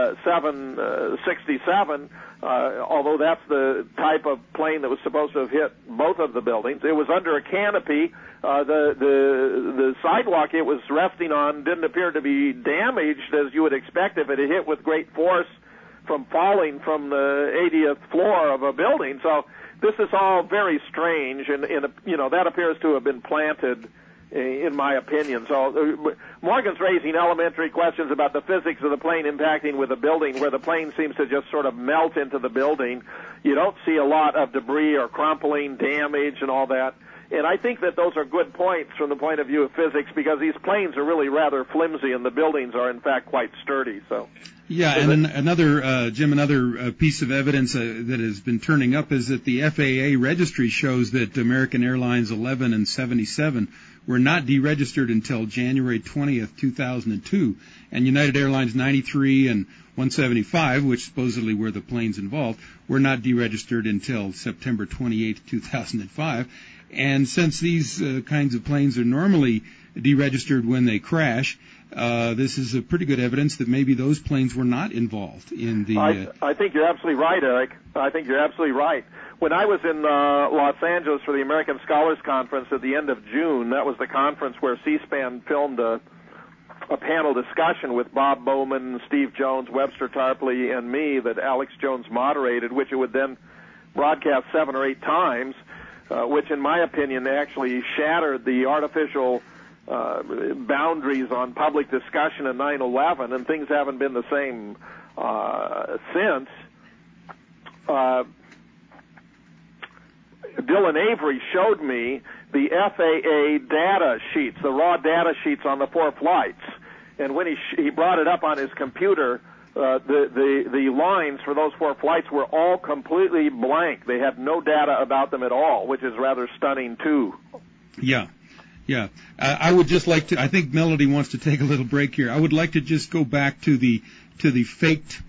767, although that's the type of plane that was supposed to have hit both of the buildings. It was under a canopy. The sidewalk it was resting on didn't appear to be damaged as you would expect if it had hit with great force from falling from the 80th floor of a building. So this is all very strange, and that appears to have been planted, in my opinion. So Morgan's raising elementary questions about the physics of the plane impacting with a building, where the plane seems to just sort of melt into the building. You don't see a lot of debris or crumpling, damage, and all that. And I think that those are good points from the point of view of physics, because these planes are really rather flimsy, and the buildings are, in fact, quite sturdy. So. Yeah, and another, Jim, another piece of evidence that has been turning up is that the FAA registry shows that American Airlines 11 and 77 were not deregistered until January 20th, 2002, and United Airlines 93 and 175, which supposedly were the planes involved, were not deregistered until September 28th, 2005. And since these kinds of planes are normally deregistered when they crash, this is a pretty good evidence that maybe those planes were not involved in the... I think you're absolutely right, Eric. I think you're absolutely right. When I was in Los Angeles for the American Scholars Conference at the end of June, that was the conference where C-SPAN filmed a panel discussion with Bob Bowman, Steve Jones, Webster Tarpley, and me that Alex Jones moderated, which it would then broadcast 7 or 8 times, which in my opinion actually shattered the artificial boundaries on public discussion in 9/11, and things haven't been the same since. Dylan Avery showed me the FAA data sheets, the raw data sheets on the 4 flights, and when he brought it up on his computer, the lines for those 4 flights were all completely blank. They had no data about them at all, which is rather stunning too. Yeah. Yeah. I would just like to, I think Melody wants to take a little break here. I would like to just go back to the faked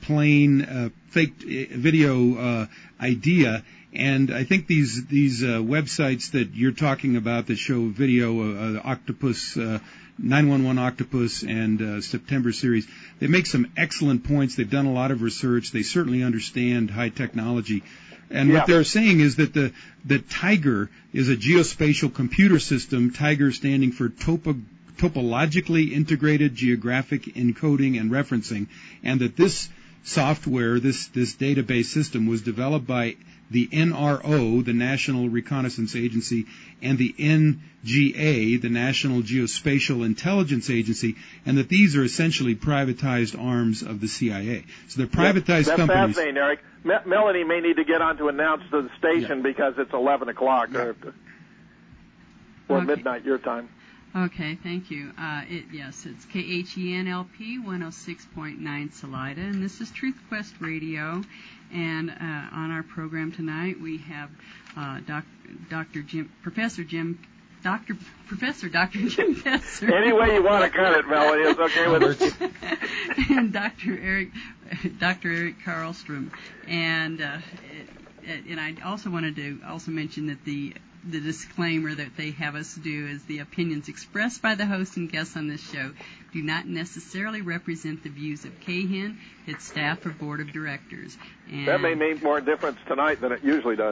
video idea. And I think these websites that you're talking about that show video, Octopus, 911 Octopus and September series, they make some excellent points. They've done a lot of research. They certainly understand high technology. And what they're saying is that that Tiger is a geospatial computer system, Tiger standing for topologically integrated geographic encoding and referencing, and that this software, this database system, was developed by the NRO, the National Reconnaissance Agency, and the NGA, the National Geospatial Intelligence Agency, and that these are essentially privatized arms of the CIA. So they're privatized companies. That's fascinating, Eric. Melanie may need to get on to announce to the station because it's 11 o'clock or midnight your time. Okay, thank you. Yes, it's KHENLP 106.9 Salida, and this is Truth Quest Radio. And on our program tonight, we have Professor Jim Fesser. Any way you want to cut it, Melanie, it's okay with us. And Dr. Eric Karlstrom. And I also wanted to also mention that the disclaimer that they have us do is the opinions expressed by the host and guests on this show do not necessarily represent the views of KHEN, its staff, or board of directors. And that may make more difference tonight than it usually does.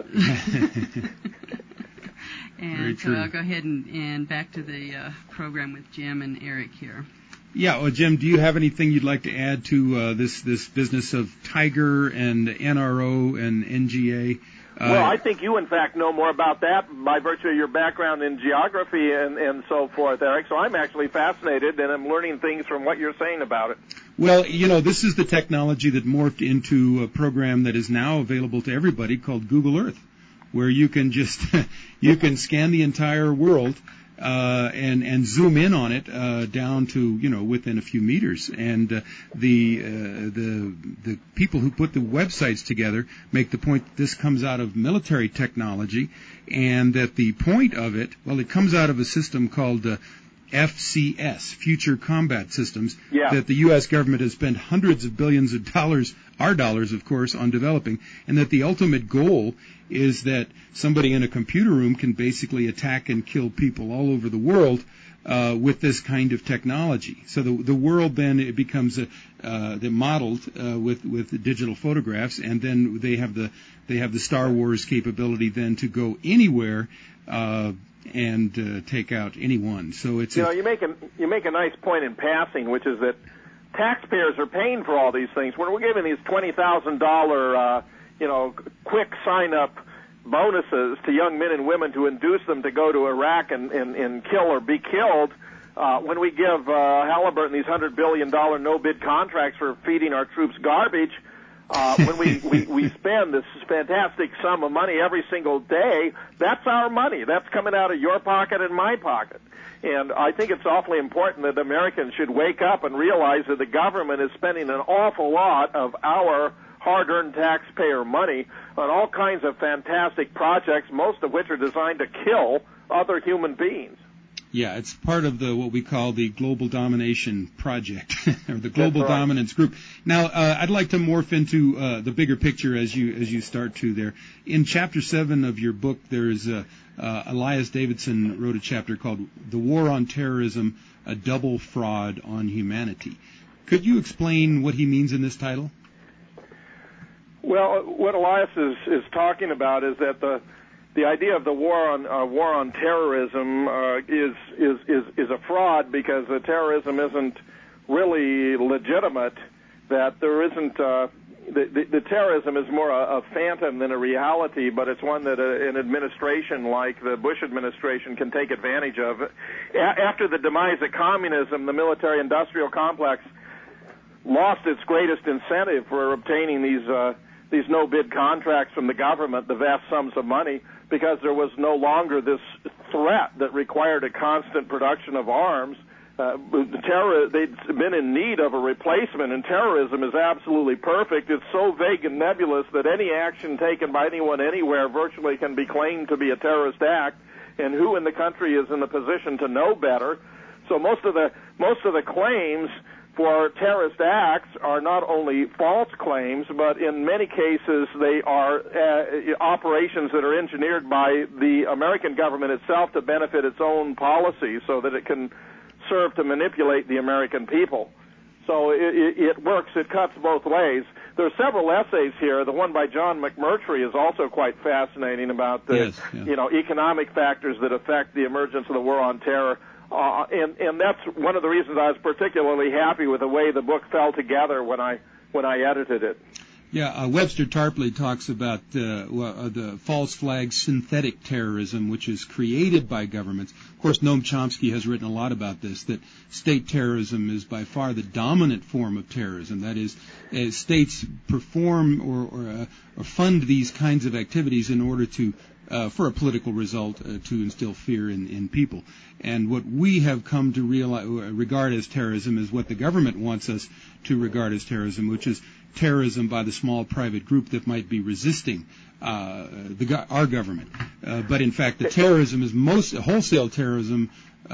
And so I'll go ahead and back to the program with Jim and Eric here. Yeah, well, Jim, do you have anything you'd like to add to this business of Tiger and NRO and NGA? Well, I think you, in fact, know more about that by virtue of your background in geography and so forth, Eric. So I'm actually fascinated, and I'm learning things from what you're saying about it. Well, this is the technology that morphed into a program that is now available to everybody called Google Earth, where you can just you can scan the entire world and zoom in on it down to within a few meters. And the people who put the websites together make the point that this comes out of military technology, and that the point of it, well, it comes out of a system called FCS, Future Combat Systems, that the U.S. government has spent hundreds of billions of dollars, our dollars, of course, on developing, and that the ultimate goal is that somebody in a computer room can basically attack and kill people all over the world with this kind of technology. So the world then it becomes modeled with digital photographs, and then they have the Star Wars capability then to go anywhere and take out anyone. So it's you make a nice point in passing, which is that taxpayers are paying for all these things. When we're giving these $20,000 quick sign-up bonuses to young men and women to induce them to go to Iraq and kill or be killed, when we give Halliburton these $100 billion no-bid contracts for feeding our troops garbage, when we spend this fantastic sum of money every single day, that's our money. That's coming out of your pocket and my pocket. And I think it's awfully important that Americans should wake up and realize that the government is spending an awful lot of our hard-earned taxpayer money on all kinds of fantastic projects, most of which are designed to kill other human beings. Yeah, it's part of what we call the Global Domination Project, or the Global Dominance Group. Now, I'd like to morph into the bigger picture as you start to there. In Chapter 7 of your book, there's Elias Davidson wrote a chapter called "The War on Terrorism: A Double Fraud on Humanity." Could you explain what he means in this title? Well, what Elias is talking about is that the idea of the war on terrorism is a fraud because the terrorism isn't really legitimate. That there isn't the terrorism is more a phantom than a reality, but it's one that an administration like the Bush administration can take advantage of. After the demise of communism, the military-industrial complex lost its greatest incentive for obtaining these no-bid contracts from the government, the vast sums of money, because there was no longer this threat that required a constant production of arms. They'd been in need of a replacement, and terrorism is absolutely perfect. It's so vague and nebulous that any action taken by anyone anywhere virtually can be claimed to be a terrorist act. and who in the country is in a position to know better. So most of the claims for terrorist acts are not only false claims, but in many cases they are operations that are engineered by the American government itself to benefit its own policies so that it can serve to manipulate the American people. So it works. It cuts both ways. There are several essays here. The one by John McMurtry is also quite fascinating about the economic factors that affect the emergence of the war on terror. And that's one of the reasons I was particularly happy with the way the book fell together when I edited it. Yeah, Webster Tarpley talks about the false flag synthetic terrorism, which is created by governments. Of course, Noam Chomsky has written a lot about this, that state terrorism is by far the dominant form of terrorism. That is, states perform or fund these kinds of activities in order to for a political result, to instill fear in people. And what we have come to regard as terrorism is what the government wants us to regard as terrorism, which is terrorism by the small private group that might be resisting our government. But in fact, the terrorism is wholesale terrorism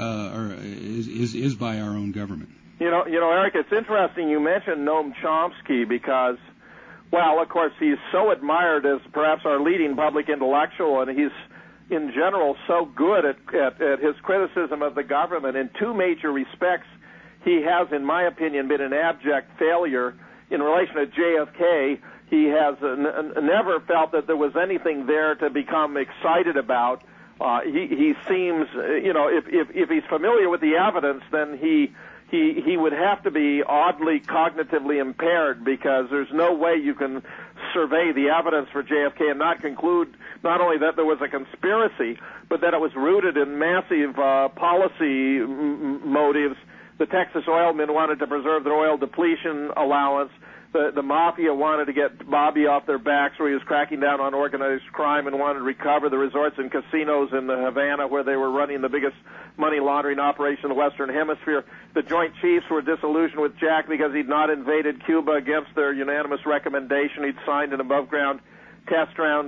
is by our own government. You know, Eric, it's interesting you mentioned Noam Chomsky because, well, of course, he's so admired as perhaps our leading public intellectual, and he's, in general, so good at his criticism of the government. In two major respects, he has, in my opinion, been an abject failure. In relation to JFK, he has never felt that there was anything there to become excited about. He seems, if he's familiar with the evidence, then he would have to be oddly cognitively impaired, because there's no way you can survey the evidence for JFK and not conclude not only that there was a conspiracy, but that it was rooted in massive policy motives. The Texas oilmen wanted to preserve their oil depletion allowance. The mafia wanted to get Bobby off their backs, where he was cracking down on organized crime, and wanted to recover the resorts and casinos in the Havana, where they were running the biggest money laundering operation in the Western Hemisphere. The Joint Chiefs were disillusioned with Jack because he'd not invaded Cuba against their unanimous recommendation. He'd signed an above-ground test ban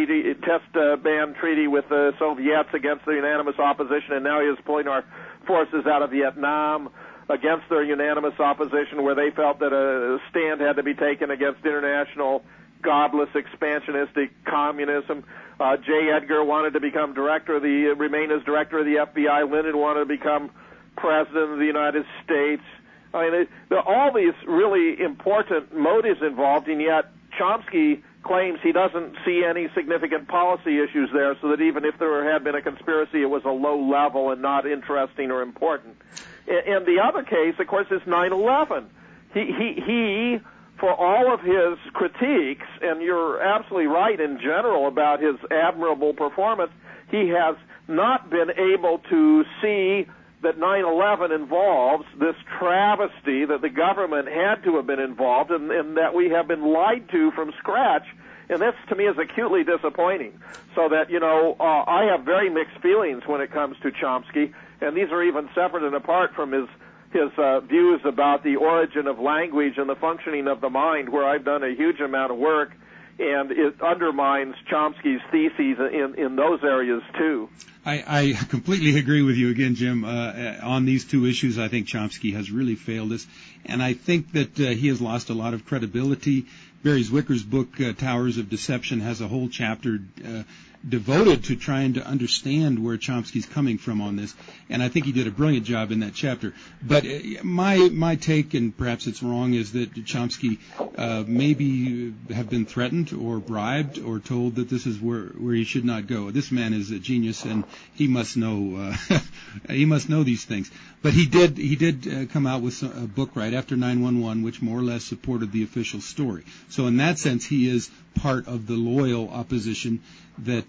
treaty with the Soviets against the unanimous opposition, and now he is pulling our forces out of Vietnam against their unanimous opposition, where they felt that a stand had to be taken against international, godless, expansionistic communism. J. Edgar wanted to remain as director of the FBI. Lyndon wanted to become president of the United States. I mean, there are all these really important motives involved, and yet Chomsky claims he doesn't see any significant policy issues there, so that even if there had been a conspiracy, it was a low level and not interesting or important. And the other case, of course, is 9/11. He, for all of his critiques, and you're absolutely right in general about his admirable performance, he has not been able to see that 9/11 involves this travesty, that the government had to have been involved, and that we have been lied to from scratch. And this, to me, is acutely disappointing. So that, I have very mixed feelings when it comes to Chomsky, and these are even separate and apart from his views about the origin of language and the functioning of the mind, where I've done a huge amount of work, and it undermines Chomsky's theses in those areas, too. I completely agree with you again, Jim. On these two issues, I think Chomsky has really failed us, and I think that he has lost a lot of credibility. Barry Zwicker's book, Towers of Deception, has a whole chapter devoted to trying to understand where Chomsky's coming from on this, and I think he did a brilliant job in that chapter. But my take, and perhaps it's wrong, is that Chomsky maybe have been threatened or bribed or told that this is where he should not go. This man is a genius, and he must know he must know these things. But he did come out with a book right after 9/11, which more or less supported the official story. So in that sense, he is part of the loyal opposition that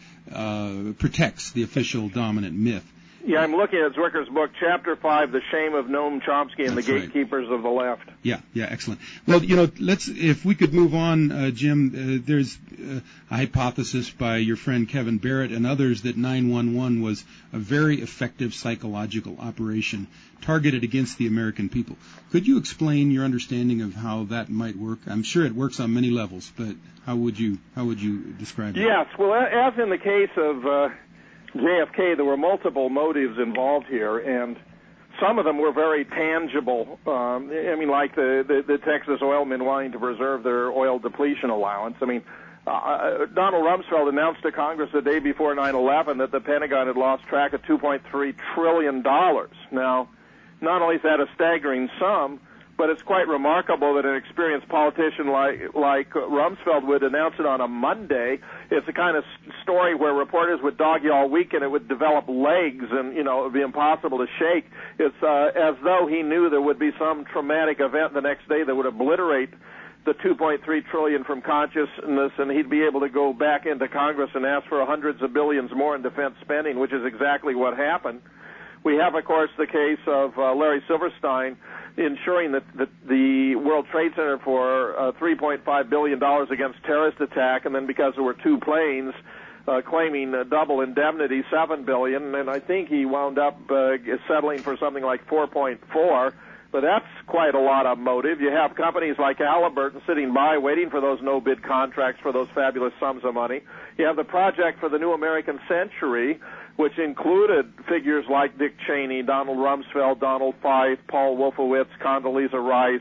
protects the official dominant myth. Yeah, I'm looking at Zwicker's book, Chapter 5, The Shame of Noam Chomsky and That's the Gatekeepers of the Left. Yeah, excellent. Well, if we could move on, Jim, there's a hypothesis by your friend Kevin Barrett and others that 9/11 was a very effective psychological operation targeted against the American people. Could you explain your understanding of how that might work? I'm sure it works on many levels, but how would you describe it? Yes, well, as in the case of JFK, there were multiple motives involved here, and some of them were very tangible. I mean, like the Texas oilmen wanting to preserve their oil depletion allowance. I mean, Donald Rumsfeld announced to Congress the day before 9/11 that the Pentagon had lost track of $2.3 trillion. Now, not only is that a staggering sum, but it's quite remarkable that an experienced politician like Rumsfeld would announce it on a Monday. It's the kind of story where reporters would dog you all week and it would develop legs and, it would be impossible to shake. It's as though he knew there would be some traumatic event the next day that would obliterate the $2.3 trillion from consciousness, and he'd be able to go back into Congress and ask for hundreds of billions more in defense spending, which is exactly what happened. We have, of course, the case of Larry Silverstein ensuring that the World Trade Center for $3.5 billion against terrorist attack, and then because there were two planes claiming double indemnity, $7 billion, and I think he wound up settling for something like 4.4. But that's quite a lot of motive. You have companies like Halliburton sitting by waiting for those no-bid contracts for those fabulous sums of money. You have the project for the New American Century, which included figures like Dick Cheney, Donald Rumsfeld, Donald Feith, Paul Wolfowitz, Condoleezza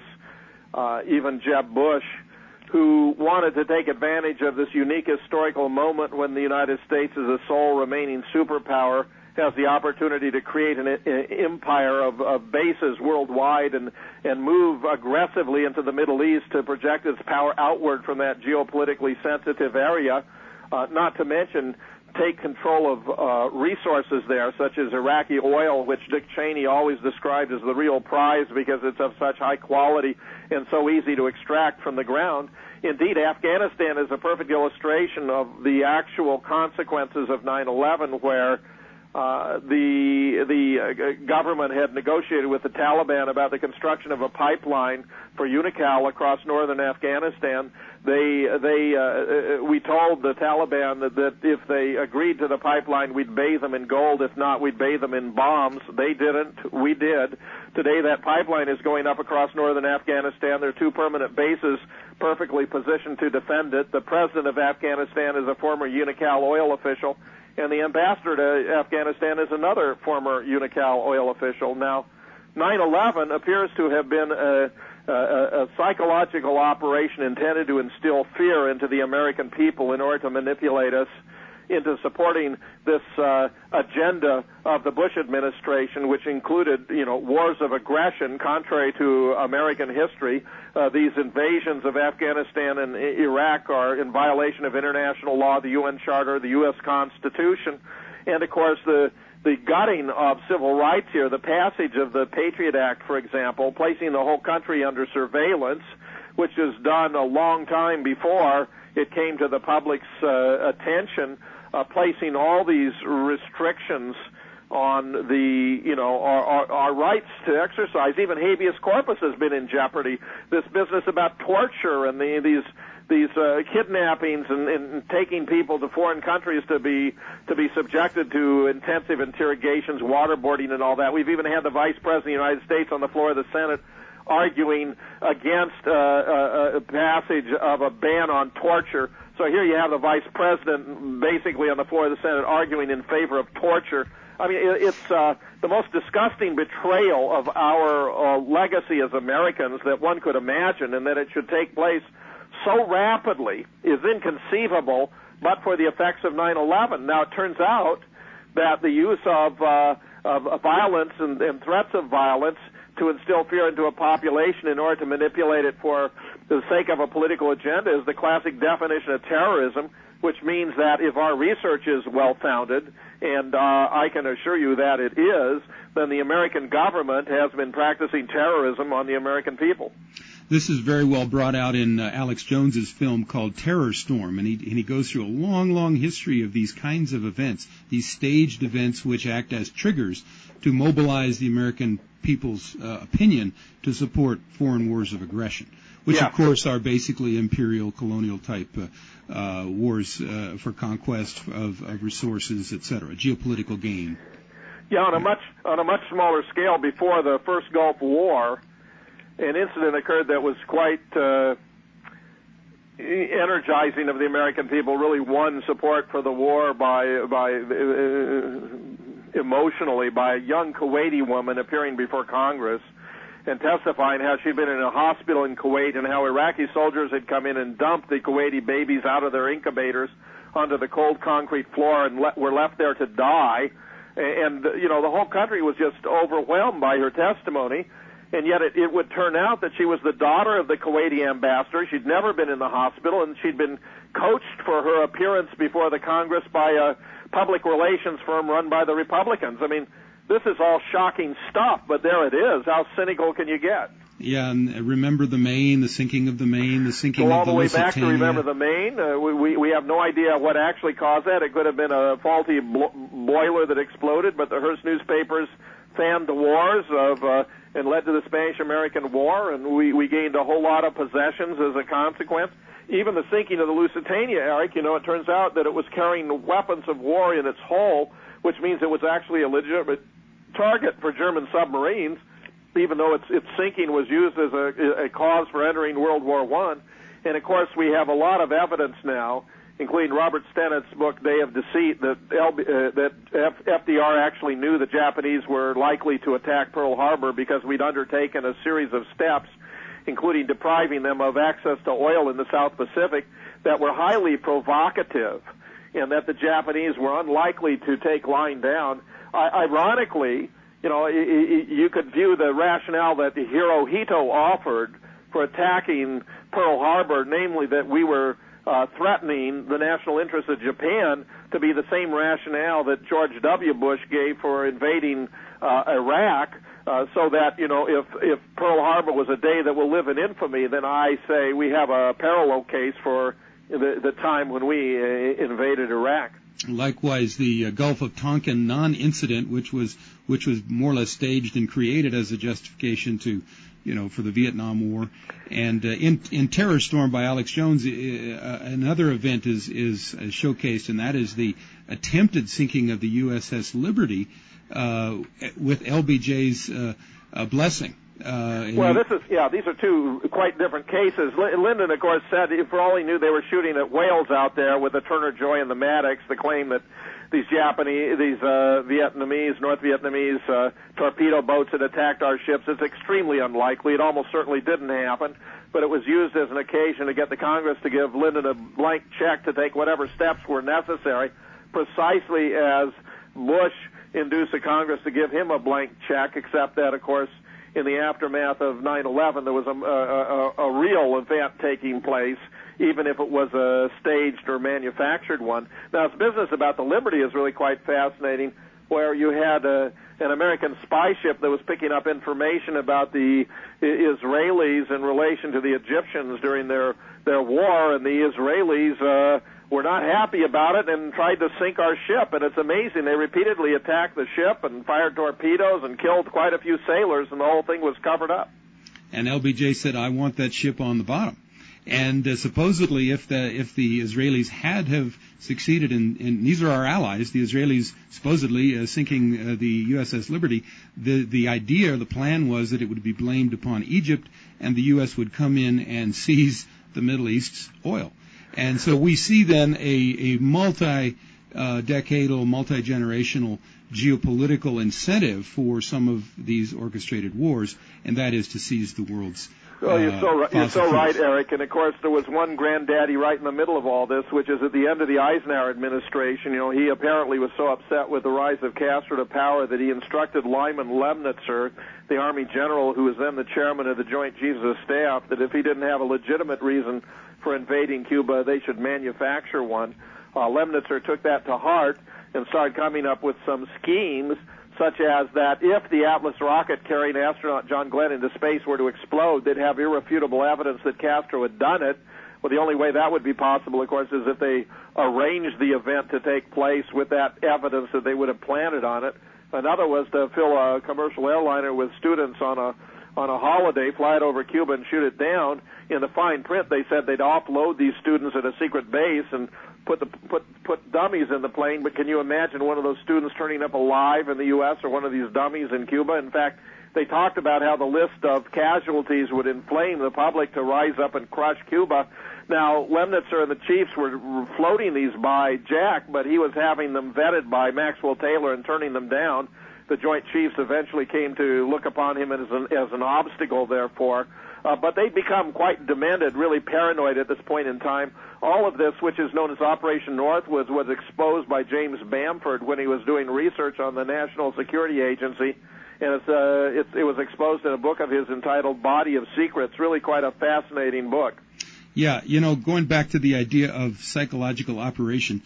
Rice, even Jeb Bush, who wanted to take advantage of this unique historical moment when the United States is the sole remaining superpower, has the opportunity to create an empire of bases worldwide and move aggressively into the Middle East to project its power outward from that geopolitically sensitive area, not to mention take control of resources there, such as Iraqi oil, which Dick Cheney always described as the real prize because it's of such high quality and so easy to extract from the ground. Indeed, Afghanistan is a perfect illustration of the actual consequences of 9/11, where the government had negotiated with the Taliban about the construction of a pipeline for Unocal across northern Afghanistan. We told the Taliban that if they agreed to the pipeline, we'd bathe them in gold. If not, we'd bathe them in bombs. They didn't. We did. Today, that pipeline is going up across northern Afghanistan. There are two permanent bases perfectly positioned to defend it. The president of Afghanistan is a former Unocal oil official, and the ambassador to Afghanistan is another former Unocal oil official. Now, 9/11 appears to have been a psychological operation intended to instill fear into the American people in order to manipulate us into supporting this agenda of the Bush administration, which included, wars of aggression, contrary to American history. These invasions of Afghanistan and Iraq are in violation of international law, the UN Charter, the U.S. Constitution, and, of course, the gutting of civil rights here, the passage of the Patriot Act, for example, placing the whole country under surveillance, which was done a long time before it came to the public's attention, placing all these restrictions on our rights to exercise. Even habeas corpus has been in jeopardy. This business about torture and these kidnappings and taking people to foreign countries to be subjected to intensive interrogations, waterboarding, and all that. We've even had the Vice President of the United States on the floor of the Senate arguing against a passage of a ban on torture. So here you have the Vice President basically on the floor of the Senate arguing in favor of torture. I mean, it's the most disgusting betrayal of our legacy as Americans that one could imagine, and that it should take place so rapidly is inconceivable, but for the effects of 9/11. Now, it turns out that the use of violence and threats of violence to instill fear into a population in order to manipulate it for the sake of a political agenda is the classic definition of terrorism, which means that if our research is well-founded, and I can assure you that it is, then the American government has been practicing terrorism on the American people. This is very well brought out in Alex Jones's film called Terror Storm, and he goes through a long, long history of these kinds of events, these staged events which act as triggers to mobilize the American people's opinion to support foreign wars of aggression, which, of course, are basically imperial, colonial-type wars for conquest of resources, etc., geopolitical gain. Yeah, on a much smaller scale, before the first Gulf War, an incident occurred that was quite energizing of the American people really won support for the war by emotionally by a young Kuwaiti woman appearing before Congress and testifying how she'd been in a hospital in Kuwait and how Iraqi soldiers had come in and dumped the Kuwaiti babies out of their incubators onto the cold concrete floor and were left there to die. And, you know, the whole country was just overwhelmed by her testimony. And yet it would turn out that she was the daughter of the Kuwaiti ambassador. She'd never been in the hospital, and she'd been coached for her appearance before the Congress by a public relations firm run by the Republicans. I mean, this is all shocking stuff, but there it is. How cynical can you get? Yeah, and remember the Maine, the sinking of the Maine, the sinking all of the the way Lusitania. back to remember the Maine. We have no idea what actually caused that. It could have been a faulty boiler that exploded, but the Hearst newspapers fanned the wars and led to the Spanish-American War, and we gained a whole lot of possessions as a consequence. Even the sinking of the Lusitania, Eric, you know, it turns out that it was carrying weapons of war in its hull, which means it was actually a legitimate target for German submarines, even though its sinking was used as a cause for entering World War I. And, of course, we have a lot of evidence now, including Robert Stennett's book, Day of Deceit, that FDR actually knew the Japanese were likely to attack Pearl Harbor because we'd undertaken a series of steps, including depriving them of access to oil in the South Pacific, that were highly provocative, and that the Japanese were unlikely to take lying down. Ironically, you know, you could view the rationale that Hirohito offered for attacking Pearl Harbor, namely that we were threatening the national interests of Japan, to be the same rationale that George W. Bush gave for invading Iraq, so that, you know, if Pearl Harbor was a day that will live in infamy, then I say we have a parallel case for the time when we invaded Iraq. Likewise, the Gulf of Tonkin non-incident, which was more or less staged and created as a justification to, you know, for the Vietnam War, and in Terror Storm by Alex Jones, another event is showcased, and that is the attempted sinking of the USS Liberty with LBJ's blessing. Well, these are two quite different cases. Lyndon, of course, said for all he knew they were shooting at whales out there with the Turner Joy and the Maddox. The claim that these North Vietnamese torpedo boats had attacked our ships is extremely unlikely. It almost certainly didn't happen, but it was used as an occasion to get the Congress to give Lyndon a blank check to take whatever steps were necessary, precisely as Bush induced the Congress to give him a blank check, except that, of course, in the aftermath of 9/11, there was a real event taking place, even if it was a staged or manufactured one. Now, this business about the Liberty is really quite fascinating, where you had an American spy ship that was picking up information about the Israelis in relation to the Egyptians during their war, and the Israelis were not happy about it and tried to sink our ship. And it's amazing. They repeatedly attacked the ship and fired torpedoes and killed quite a few sailors, and the whole thing was covered up. And LBJ said, I want that ship on the bottom. And supposedly, if the Israelis had have succeeded in these are our allies, the Israelis supposedly sinking the USS Liberty, the idea, the plan was that it would be blamed upon Egypt, and the U.S. would come in and seize the Middle East's oil. And so we see then a multi-decadal, multi-generational geopolitical incentive for some of these orchestrated wars, and that is to seize the world's Well, you're so right, Eric. And, of course, there was one granddaddy right in the middle of all this, which is at the end of the Eisenhower administration. You know, he apparently was so upset with the rise of Castro to power that he instructed Lyman Lemnitzer, the Army general who was then the chairman of the Joint Chiefs of Staff, that if he didn't have a legitimate reason for invading Cuba, they should manufacture one. Lemnitzer took that to heart and started coming up with some schemes, such as that if the Atlas rocket carrying astronaut John Glenn into space were to explode, they'd have irrefutable evidence that Castro had done it. Well, the only way that would be possible, of course, is if they arranged the event to take place with that evidence that they would have planted on it. Another was to fill a commercial airliner with students on a holiday, fly it over Cuba and shoot it down. In the fine print, they said they'd offload these students at a secret base and put dummies in the plane. But can you imagine one of those students turning up alive in the U.S. or one of these dummies in Cuba? In fact, they talked about how the list of casualties would inflame the public to rise up and crush Cuba. Now, Lemnitzer and the chiefs were floating these by Jack, but he was having them vetted by Maxwell Taylor and turning them down. The Joint Chiefs eventually came to look upon him as an obstacle, therefore. But they'd become quite demented, really paranoid at this point in time. All of this, which is known as Operation Northwoods, was exposed by James Bamford when he was doing research on the National Security Agency. And it was exposed in a book of his entitled Body of Secrets, really quite a fascinating book. Yeah, going back to the idea of psychological operation,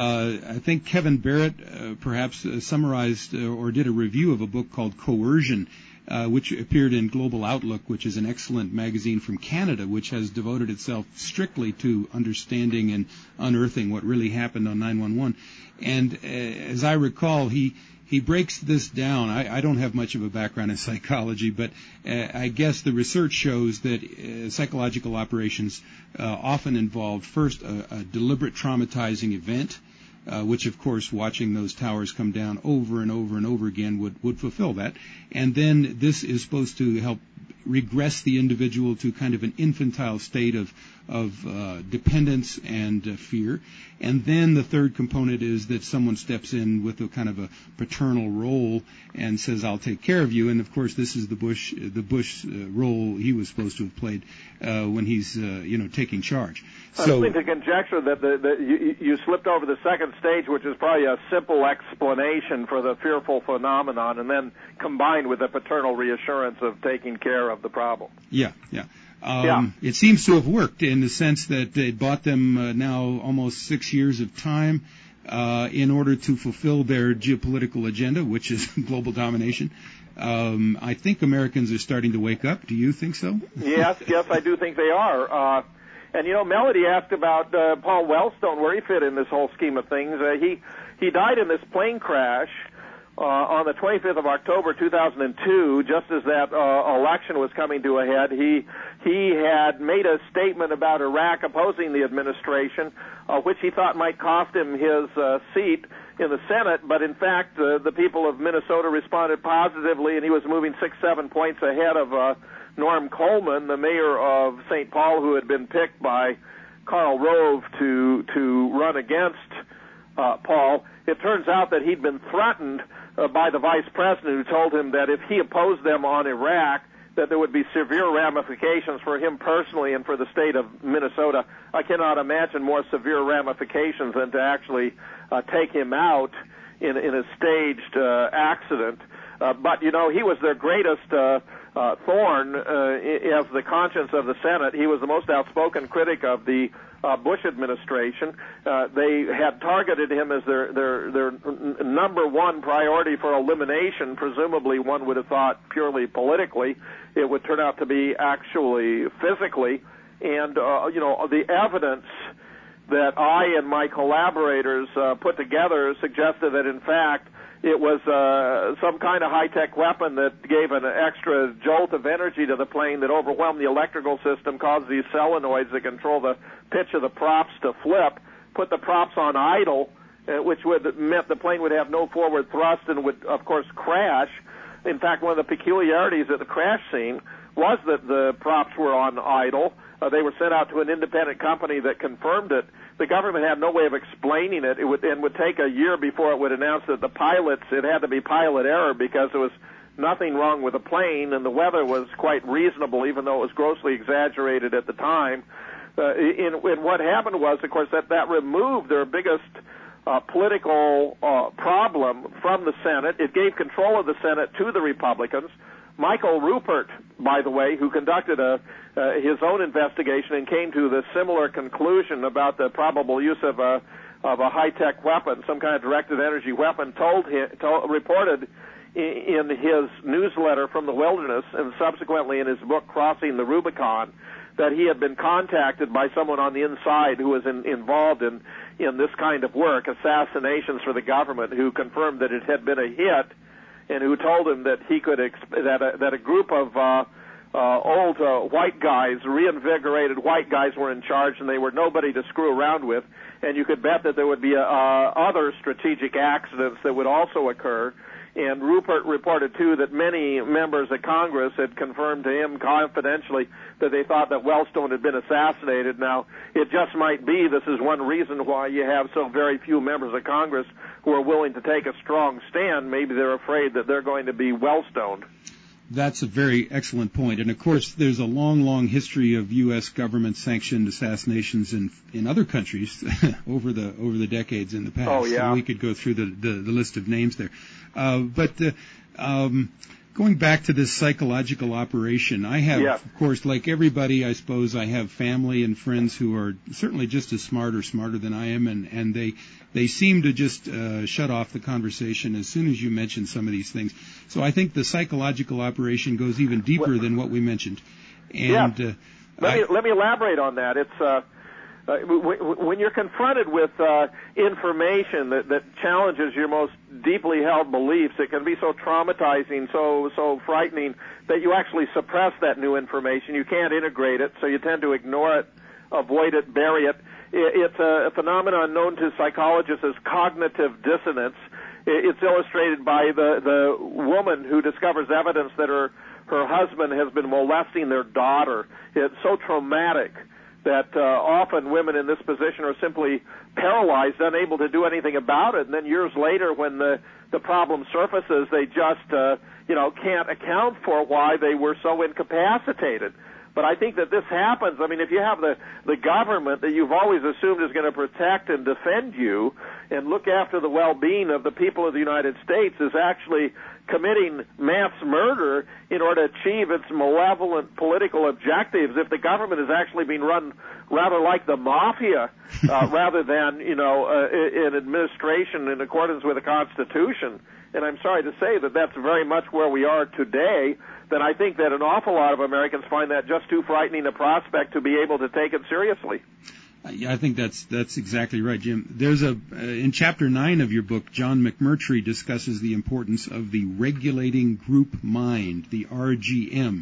I think Kevin Barrett perhaps summarized or did a review of a book called Coercion, which appeared in Global Outlook, which is an excellent magazine from Canada, which has devoted itself strictly to understanding and unearthing what really happened on 9/11. And as I recall, he breaks this down. I don't have much of a background in psychology, but I guess the research shows that psychological operations often involve first a deliberate traumatizing event, which, of course, watching those towers come down over and over and over again would fulfill that. And then this is supposed to help regress the individual to kind of an infantile state of dependence and fear. And then the third component is that someone steps in with a kind of a paternal role and says, "I'll take care of you." And of course, this is the Bush role he was supposed to have played when he's taking charge. So I'm going to conjecture that you slipped over the second stage, which is probably a simple explanation for the fearful phenomenon, and then combined with the paternal reassurance of taking care of the problem. Yeah. It seems to have worked in the sense that it bought them now almost 6 years of time in order to fulfill their geopolitical agenda, which is global domination. I think Americans are starting to wake up. Do you think so? Yes, I do think they are. And Melody asked about Paul Wellstone, where he fit in this whole scheme of things. He died in this plane crash on the 25th of October 2002, just as that election was coming to a head. He had made a statement about Iraq opposing the administration, which he thought might cost him his seat in the Senate, but in fact the people of Minnesota responded positively, and he was moving 6-7 points ahead of Norm Coleman, the mayor of St. Paul, who had been picked by Karl Rove to run against Paul. It turns out that he'd been threatened by the vice president, who told him that if he opposed them on Iraq, that there would be severe ramifications for him personally and for the state of Minnesota. I cannot imagine more severe ramifications than to actually take him out in a staged accident. But he was their greatest thorn as the conscience of the Senate. He was the most outspoken critic of the Bush administration. They had targeted him as their number one priority for elimination. Presumably, one would have thought purely politically. It would turn out to be actually physically. And the evidence that I and my collaborators put together suggested that, in fact, it was some kind of high-tech weapon that gave an extra jolt of energy to the plane that overwhelmed the electrical system, caused these solenoids that control the pitch of the props to flip, put the props on idle, which meant the plane would have no forward thrust and would, of course, crash. In fact, one of the peculiarities at the crash scene was that the props were on idle. They were sent out to an independent company that confirmed it. The government had no way of explaining it. It would take a year before it would announce that it had to be pilot error because there was nothing wrong with the plane and the weather was quite reasonable, even though it was grossly exaggerated at the time. And what happened was, of course, that removed their biggest political problem from the Senate. It gave control of the Senate to the Republicans. Michael Rupert, by the way, who conducted his own investigation and came to the similar conclusion about the probable use of a high-tech weapon, some kind of directed energy weapon, reported in his newsletter from the wilderness and subsequently in his book Crossing the Rubicon that he had been contacted by someone on the inside who was involved in this kind of work, assassinations for the government, who confirmed that it had been a hit, and who told him that he could that a group of old white guys, reinvigorated white guys, were in charge, and they were nobody to screw around with. And you could bet that there would be other strategic accidents that would also occur. And Rupert reported, too, that many members of Congress had confirmed to him confidentially that they thought that Wellstone had been assassinated. Now, it just might be this is one reason why you have so very few members of Congress who are willing to take a strong stand. Maybe they're afraid that they're going to be Wellstoned. That's a very excellent point. And, of course, there's a long, long history of U.S. government-sanctioned assassinations in other countries over the decades in the past. Oh, yeah. So we could go through the list of names there. But going back to this psychological operation, I have, of course, like everybody, I suppose, I have family and friends who are certainly just as smart or smarter than I am, and they seem to just shut off the conversation as soon as you mention some of these things. So I think the psychological operation goes even deeper than what we mentioned. And let me elaborate on that. It's when you're confronted with information that challenges your most deeply held beliefs, it can be so traumatizing, so frightening that you actually suppress that new information. You can't integrate it, so you tend to ignore it, avoid it, bury it. It's a phenomenon known to psychologists as cognitive dissonance. It's illustrated by the woman who discovers evidence that her husband has been molesting their daughter. It's so traumatic that often women in this position are simply paralyzed, unable to do anything about it. And then years later, when the problem surfaces, they just can't account for why they were so incapacitated. But I think that this happens. I mean, if you have the government that you've always assumed is going to protect and defend you and look after the well-being of the people of the United States is actually committing mass murder in order to achieve its malevolent political objectives, if the government is actually being run rather like the mafia rather than, an administration in accordance with the Constitution, and I'm sorry to say that that's very much where we are today, then I think that an awful lot of Americans find that just too frightening a prospect to be able to take it seriously. Yeah, I think that's exactly right, Jim. There's in Chapter 9 of your book, John McMurtry discusses the importance of the regulating group mind, the RGM.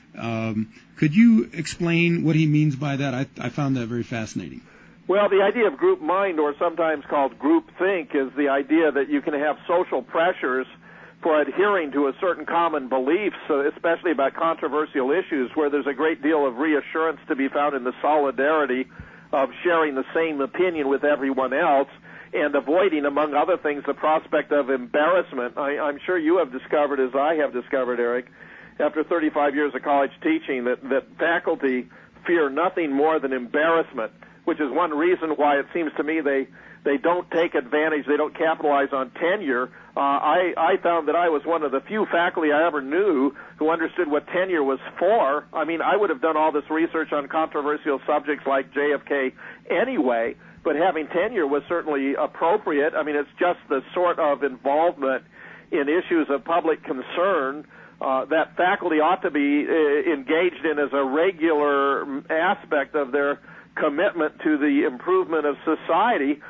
Could you explain what he means by that? I found that very fascinating. Well, the idea of group mind, or sometimes called group think, is the idea that you can have social pressures for adhering to a certain common beliefs, especially about controversial issues, where there's a great deal of reassurance to be found in the solidarity of sharing the same opinion with everyone else and avoiding, among other things, the prospect of embarrassment. I'm sure you have discovered, as I have discovered, Eric, after 35 years of college teaching, that faculty fear nothing more than embarrassment, which is one reason why it seems to me they don't take advantage, they don't capitalize on tenure. I found that I was one of the few faculty I ever knew who understood what tenure was for. I mean, I would have done all this research on controversial subjects like JFK anyway, but having tenure was certainly appropriate. I mean, it's just the sort of involvement in issues of public concern that faculty ought to be engaged in as a regular aspect of their commitment to the improvement of society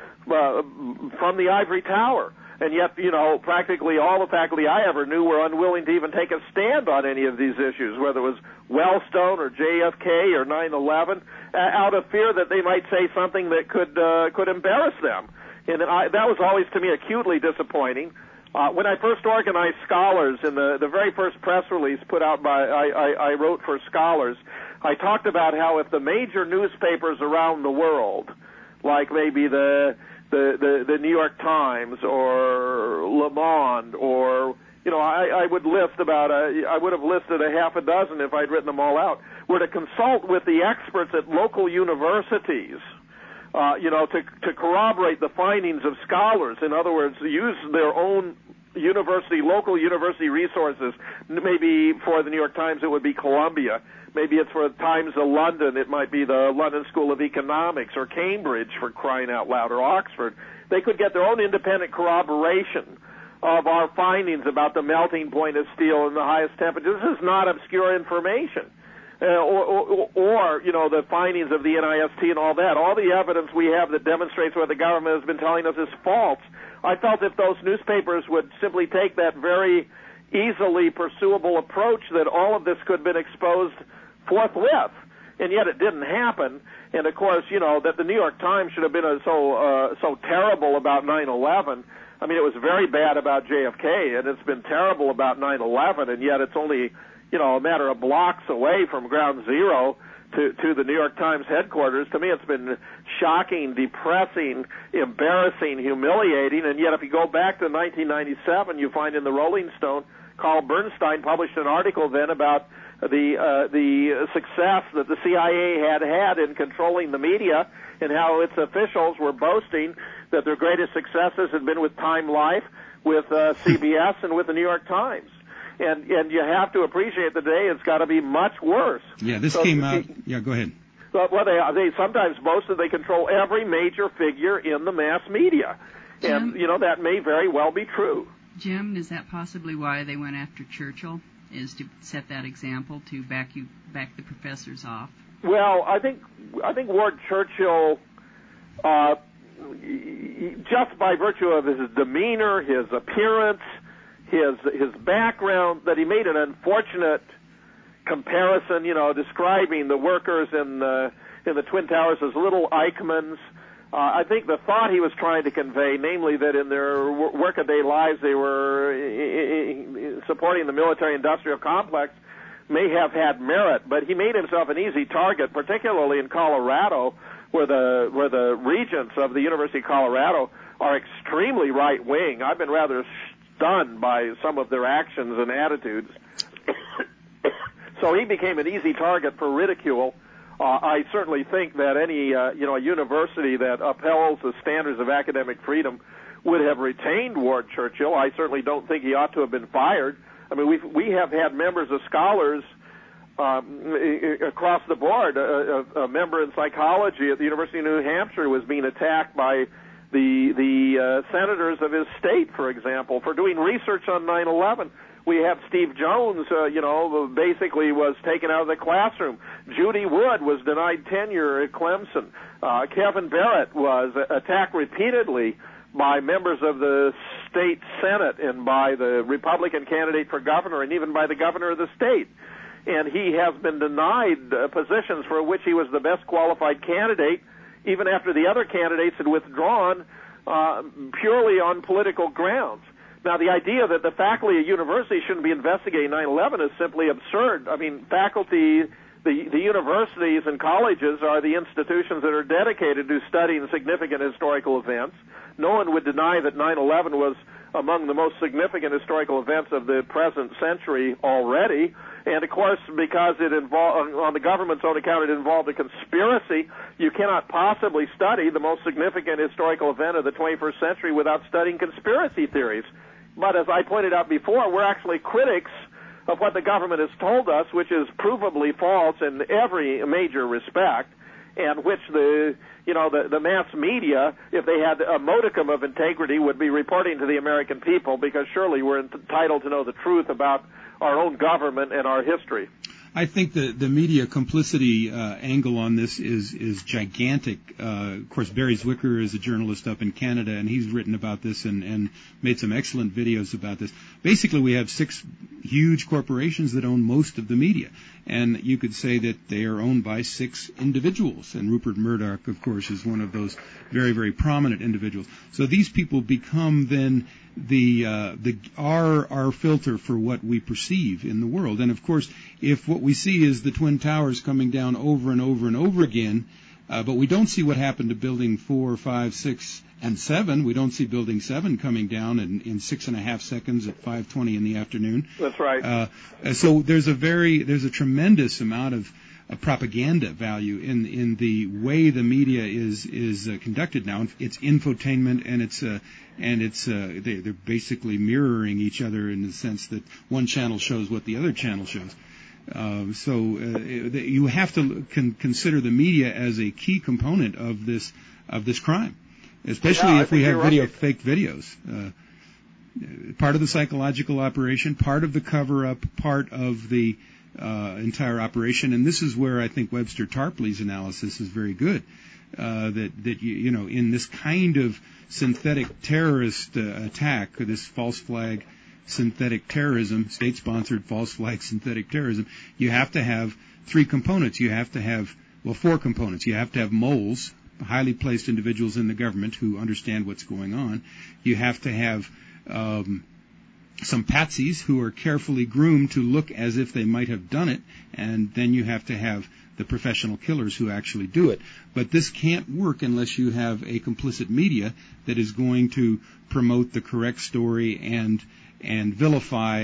from the ivory tower. And yet, practically all the faculty I ever knew were unwilling to even take a stand on any of these issues, whether it was Wellstone or JFK or 9/11, out of fear that they might say something that could embarrass them. And that was always, to me, acutely disappointing. When I first organized Scholars, in the very first press release put out I wrote for Scholars, I talked about how if the major newspapers around the world, like maybe the New York Times or Le Monde, or I would have listed a half a dozen if I'd written them all out, were to consult with the experts at local universities, to corroborate the findings of Scholars. In other words, use their own local university resources. Maybe for the New York Times it would be Columbia. Maybe it's for the Times of London. It might be the London School of Economics, or Cambridge, for crying out loud, or Oxford. They could get their own independent corroboration of our findings about the melting point of steel and the highest temperature. This is not obscure information. Or the findings of the NIST and all that. All the evidence we have that demonstrates what the government has been telling us is false. I felt if those newspapers would simply take that very easily pursuable approach, that all of this could have been exposed forthwith. And yet it didn't happen. And of course, that the New York Times should have been so terrible about 9/11. I mean, it was very bad about JFK, and it's been terrible about 9/11, and yet it's only, a matter of blocks away from ground zero to the New York Times headquarters. To me, it's been shocking, depressing, embarrassing, humiliating, and yet if you go back to 1997, you find in the Rolling Stone, Carl Bernstein published an article then about the success that the CIA had in controlling the media, and how its officials were boasting that their greatest successes had been with Time Life, with CBS, and with the New York Times. And you have to appreciate today it's got to be much worse. Yeah, this came out. Yeah, go ahead. Well, they sometimes boast that they control every major figure in the mass media. And, that may very well be true. Jim, is that possibly why they went after Churchill, is to set that example to back the professors off? Well, I think Ward Churchill, just by virtue of his demeanor, his appearance, his background, that he made an unfortunate comparison, describing the workers in the Twin Towers as little Eichmanns. I think the thought he was trying to convey, namely that in their workaday lives they were supporting the military-industrial complex, may have had merit, but he made himself an easy target, particularly in Colorado, where the regents of the University of Colorado are extremely right-wing. I've been rather stunned by some of their actions and attitudes. So he became an easy target for ridicule. I certainly think that any a university that upholds the standards of academic freedom would have retained Ward Churchill. I certainly don't think he ought to have been fired. I mean, we have had members of scholars across the board. A member in psychology at the University of New Hampshire was being attacked by the senators of his state, for example, for doing research on 9/11. We have Steve Jones, basically was taken out of the classroom. Judy Wood was denied tenure at Clemson. Kevin Barrett was attacked repeatedly by members of the state Senate and by the Republican candidate for governor and even by the governor of the state. And he has been denied positions for which he was the best qualified candidate, even after the other candidates had withdrawn purely on political grounds. Now, the idea that the faculty at universities shouldn't be investigating 9/11 is simply absurd. I mean, faculty, the universities and colleges are the institutions that are dedicated to studying significant historical events. No one would deny that 9/11 was among the most significant historical events of the present century already. And, of course, because it involved, on the government's own account, it involved a conspiracy, you cannot possibly study the most significant historical event of the 21st century without studying conspiracy theories. But as I pointed out before, we're actually critics of what the government has told us, which is provably false in every major respect, and which the mass media, if they had a modicum of integrity, would be reporting to the American people, because surely we're entitled to know the truth about our own government and our history. I think the media complicity angle on this is gigantic. Of course, Barry Zwicker is a journalist up in Canada, and he's written about this and made some excellent videos about this. Basically, we have 6 huge corporations that own most of the media, and you could say that they are owned by 6 individuals, and Rupert Murdoch, of course, is one of those very, very prominent individuals. So these people become then our filter for what we perceive in the world. And of course, if what we see is the Twin Towers coming down over and over and over again, but we don't see what happened to building 4, 5, 6, and 7. We don't see building 7 coming down in 6.5 seconds at 5:20 in the afternoon. That's right. So there's a tremendous amount of propaganda value in the way the media is conducted now. It's infotainment, and they're basically mirroring each other in the sense that one channel shows what the other channel shows. So you have to consider the media as a key component of this crime, especially if we have fake videos. Part of the psychological operation, part of the cover-up, part of the entire operation, and this is where I think Webster Tarpley's analysis is very good. That in this kind of synthetic terrorist attack, this false flag synthetic terrorism, state-sponsored false flag synthetic terrorism, you have to have 3 components. You have to have four components. You have to have moles, highly placed individuals in the government who understand what's going on. You have to have some patsies who are carefully groomed to look as if they might have done it, and then you have to have the professional killers who actually do it. But this can't work unless you have a complicit media that is going to promote the correct story and vilify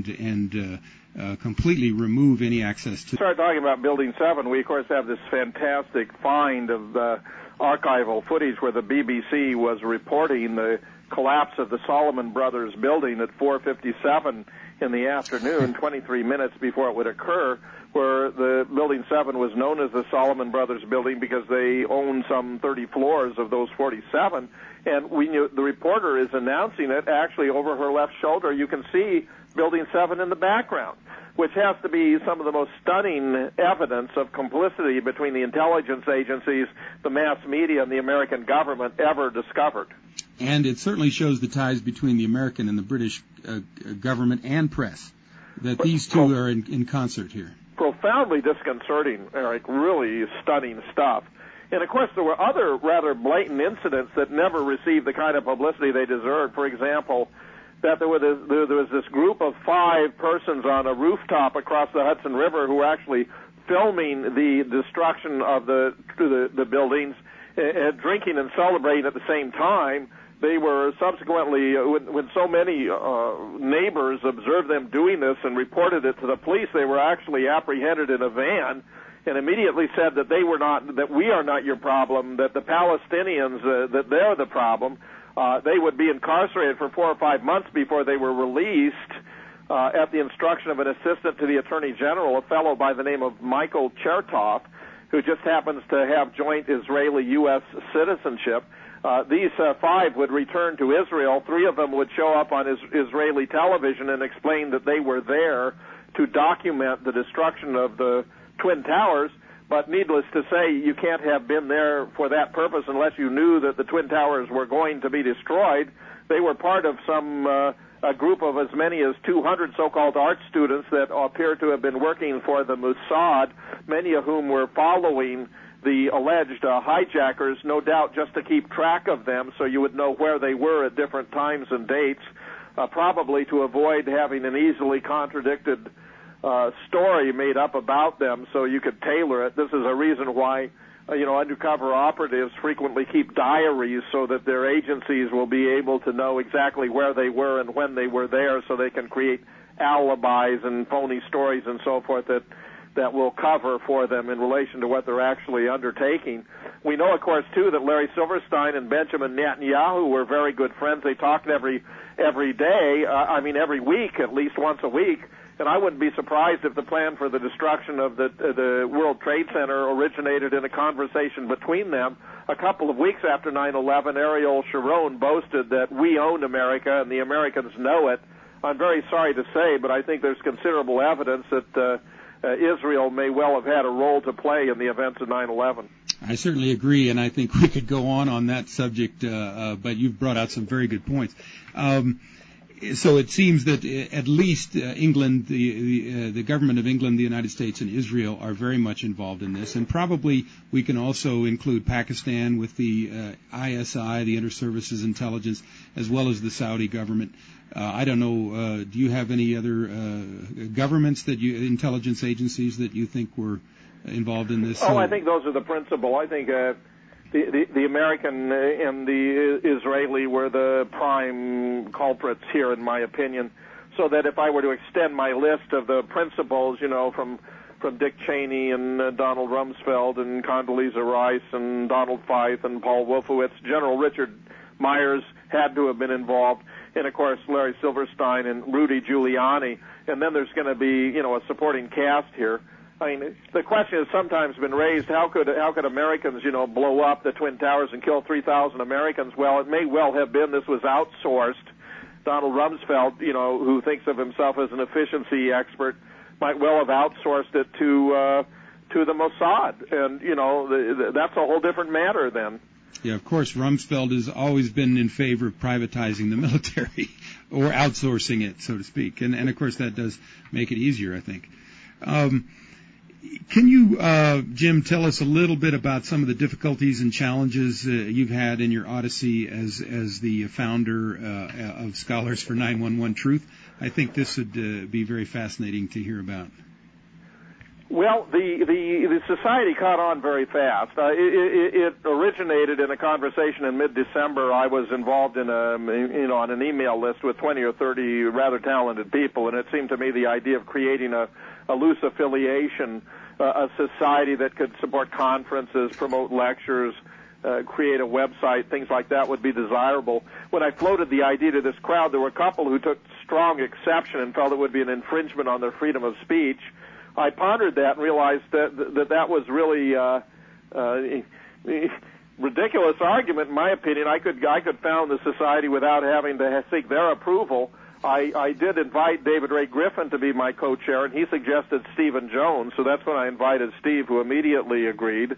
and completely remove any access to. Start talking about Building 7. We, of course, have this fantastic find of archival footage where the BBC was reporting the collapse of the Salomon Brothers building at 4:57 in the afternoon, 23 minutes before it would occur, where the Building 7 was known as the Salomon Brothers building because they owned some 30 floors of those 47. And we knew the reporter is announcing it actually over her left shoulder. You can see Building 7 in the background, which has to be some of the most stunning evidence of complicity between the intelligence agencies, the mass media, and the American government ever discovered. And it certainly shows the ties between the American and the British government and press, that these two are in concert here. Profoundly disconcerting, Eric, really stunning stuff. And, of course, there were other rather blatant incidents that never received the kind of publicity they deserved. For example, that there was this group of 5 persons on a rooftop across the Hudson River who were actually filming the destruction of the buildings, drinking and celebrating at the same time. They were subsequently, when so many neighbors observed them doing this and reported it to the police, they were actually apprehended in a van and immediately said that they were not, that we are not your problem, that the Palestinians, that they're the problem. They would be incarcerated for 4 or 5 months before they were released at the instruction of an assistant to the Attorney General, a fellow by the name of Michael Chertoff, who just happens to have joint Israeli-U.S. citizenship. These 5 would return to Israel. 3 of them would show up on Israeli television and explain that they were there to document the destruction of the Twin Towers. But needless to say, you can't have been there for that purpose unless you knew that the Twin Towers were going to be destroyed. They were part of a group of as many as 200 so-called art students that appear to have been working for the Mossad, many of whom were following the alleged hijackers, no doubt just to keep track of them so you would know where they were at different times and dates, probably to avoid having an easily contradicted story made up about them so you could tailor it. This is a reason why, undercover operatives frequently keep diaries so that their agencies will be able to know exactly where they were and when they were there so they can create alibis and phony stories and so forth that will cover for them in relation to what they're actually undertaking. We know, of course, too, that Larry Silverstein and Benjamin Netanyahu were very good friends. They talked every day, every week, at least once a week. And I wouldn't be surprised if the plan for the destruction of the World Trade Center originated in a conversation between them. A couple of weeks after 9/11, Ariel Sharon boasted that we own America and the Americans know it. I'm very sorry to say, but I think there's considerable evidence that Israel may well have had a role to play in the events of 9/11. I certainly agree, and I think we could go on that subject, but you've brought out some very good points. So it seems that at least England, the government of England, the United States, and Israel are very much involved in this, and probably we can also include Pakistan with the ISI, the Inter-Services Intelligence, as well as the Saudi government. I don't know, do you have any other governments intelligence agencies that you think were involved in this? I think those are the principal. I think the American and the Israeli were the prime culprits here, in my opinion. So that if I were to extend my list of the principals, from Dick Cheney and Donald Rumsfeld and Condoleezza Rice and Donald Feith and Paul Wolfowitz, General Richard Myers had to have been involved, and of course Larry Silverstein and Rudy Giuliani. And then there's going to be, a supporting cast here. I mean, the question has sometimes been raised, how could Americans, blow up the Twin Towers and kill 3,000 Americans? Well, it may well have been this was outsourced. Donald Rumsfeld, who thinks of himself as an efficiency expert, might well have outsourced it to the Mossad. And, that's a whole different matter then. Yeah, of course, Rumsfeld has always been in favor of privatizing the military or outsourcing it, so to speak. And of course, that does make it easier, I think. Can you, Jim, tell us a little bit about some of the difficulties and challenges you've had in your odyssey as the founder of Scholars for 911 Truth? I think this would be very fascinating to hear about. Well, the society caught on very fast. It originated in a conversation in mid-December. I was involved in on an email list with 20 or 30 rather talented people, and it seemed to me the idea of creating a loose affiliation, a society that could support conferences, promote lectures, create a website, things like that would be desirable. When I floated the idea to this crowd, there were a couple who took strong exception and felt it would be an infringement on their freedom of speech. I pondered that and realized that was really ridiculous argument. In my opinion, I could found the society without having to seek their approval. I did invite David Ray Griffin to be my co-chair, and he suggested Stephen Jones. So that's when I invited Steve, who immediately agreed.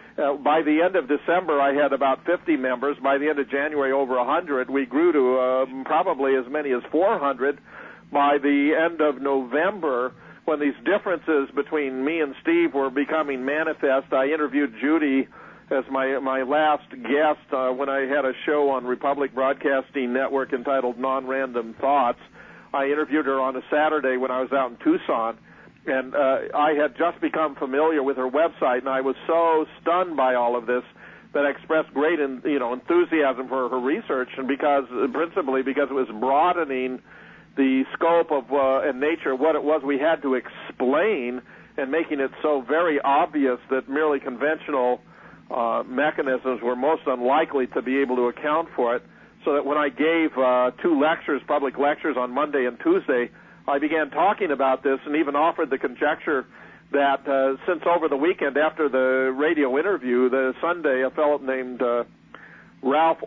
By the end of December, I had about 50 members. By the end of January, over 100. We grew to probably as many as 400. By the end of November, when these differences between me and Steve were becoming manifest, I interviewed Judy as my last guest when I had a show on Republic Broadcasting Network entitled Non-Random Thoughts. I interviewed her on a Saturday when I was out in Tucson, and I had just become familiar with her website, and I was so stunned by all of this that I expressed great enthusiasm for her research, and principally because it was broadening the scope of and nature of what it was we had to explain, and making it so very obvious that merely conventional mechanisms were most unlikely to be able to account for it, so that when I gave 2 lectures, public lectures on Monday and Tuesday, I began talking about this and even offered the conjecture that since over the weekend after the radio interview, the Sunday, a fellow named Ralph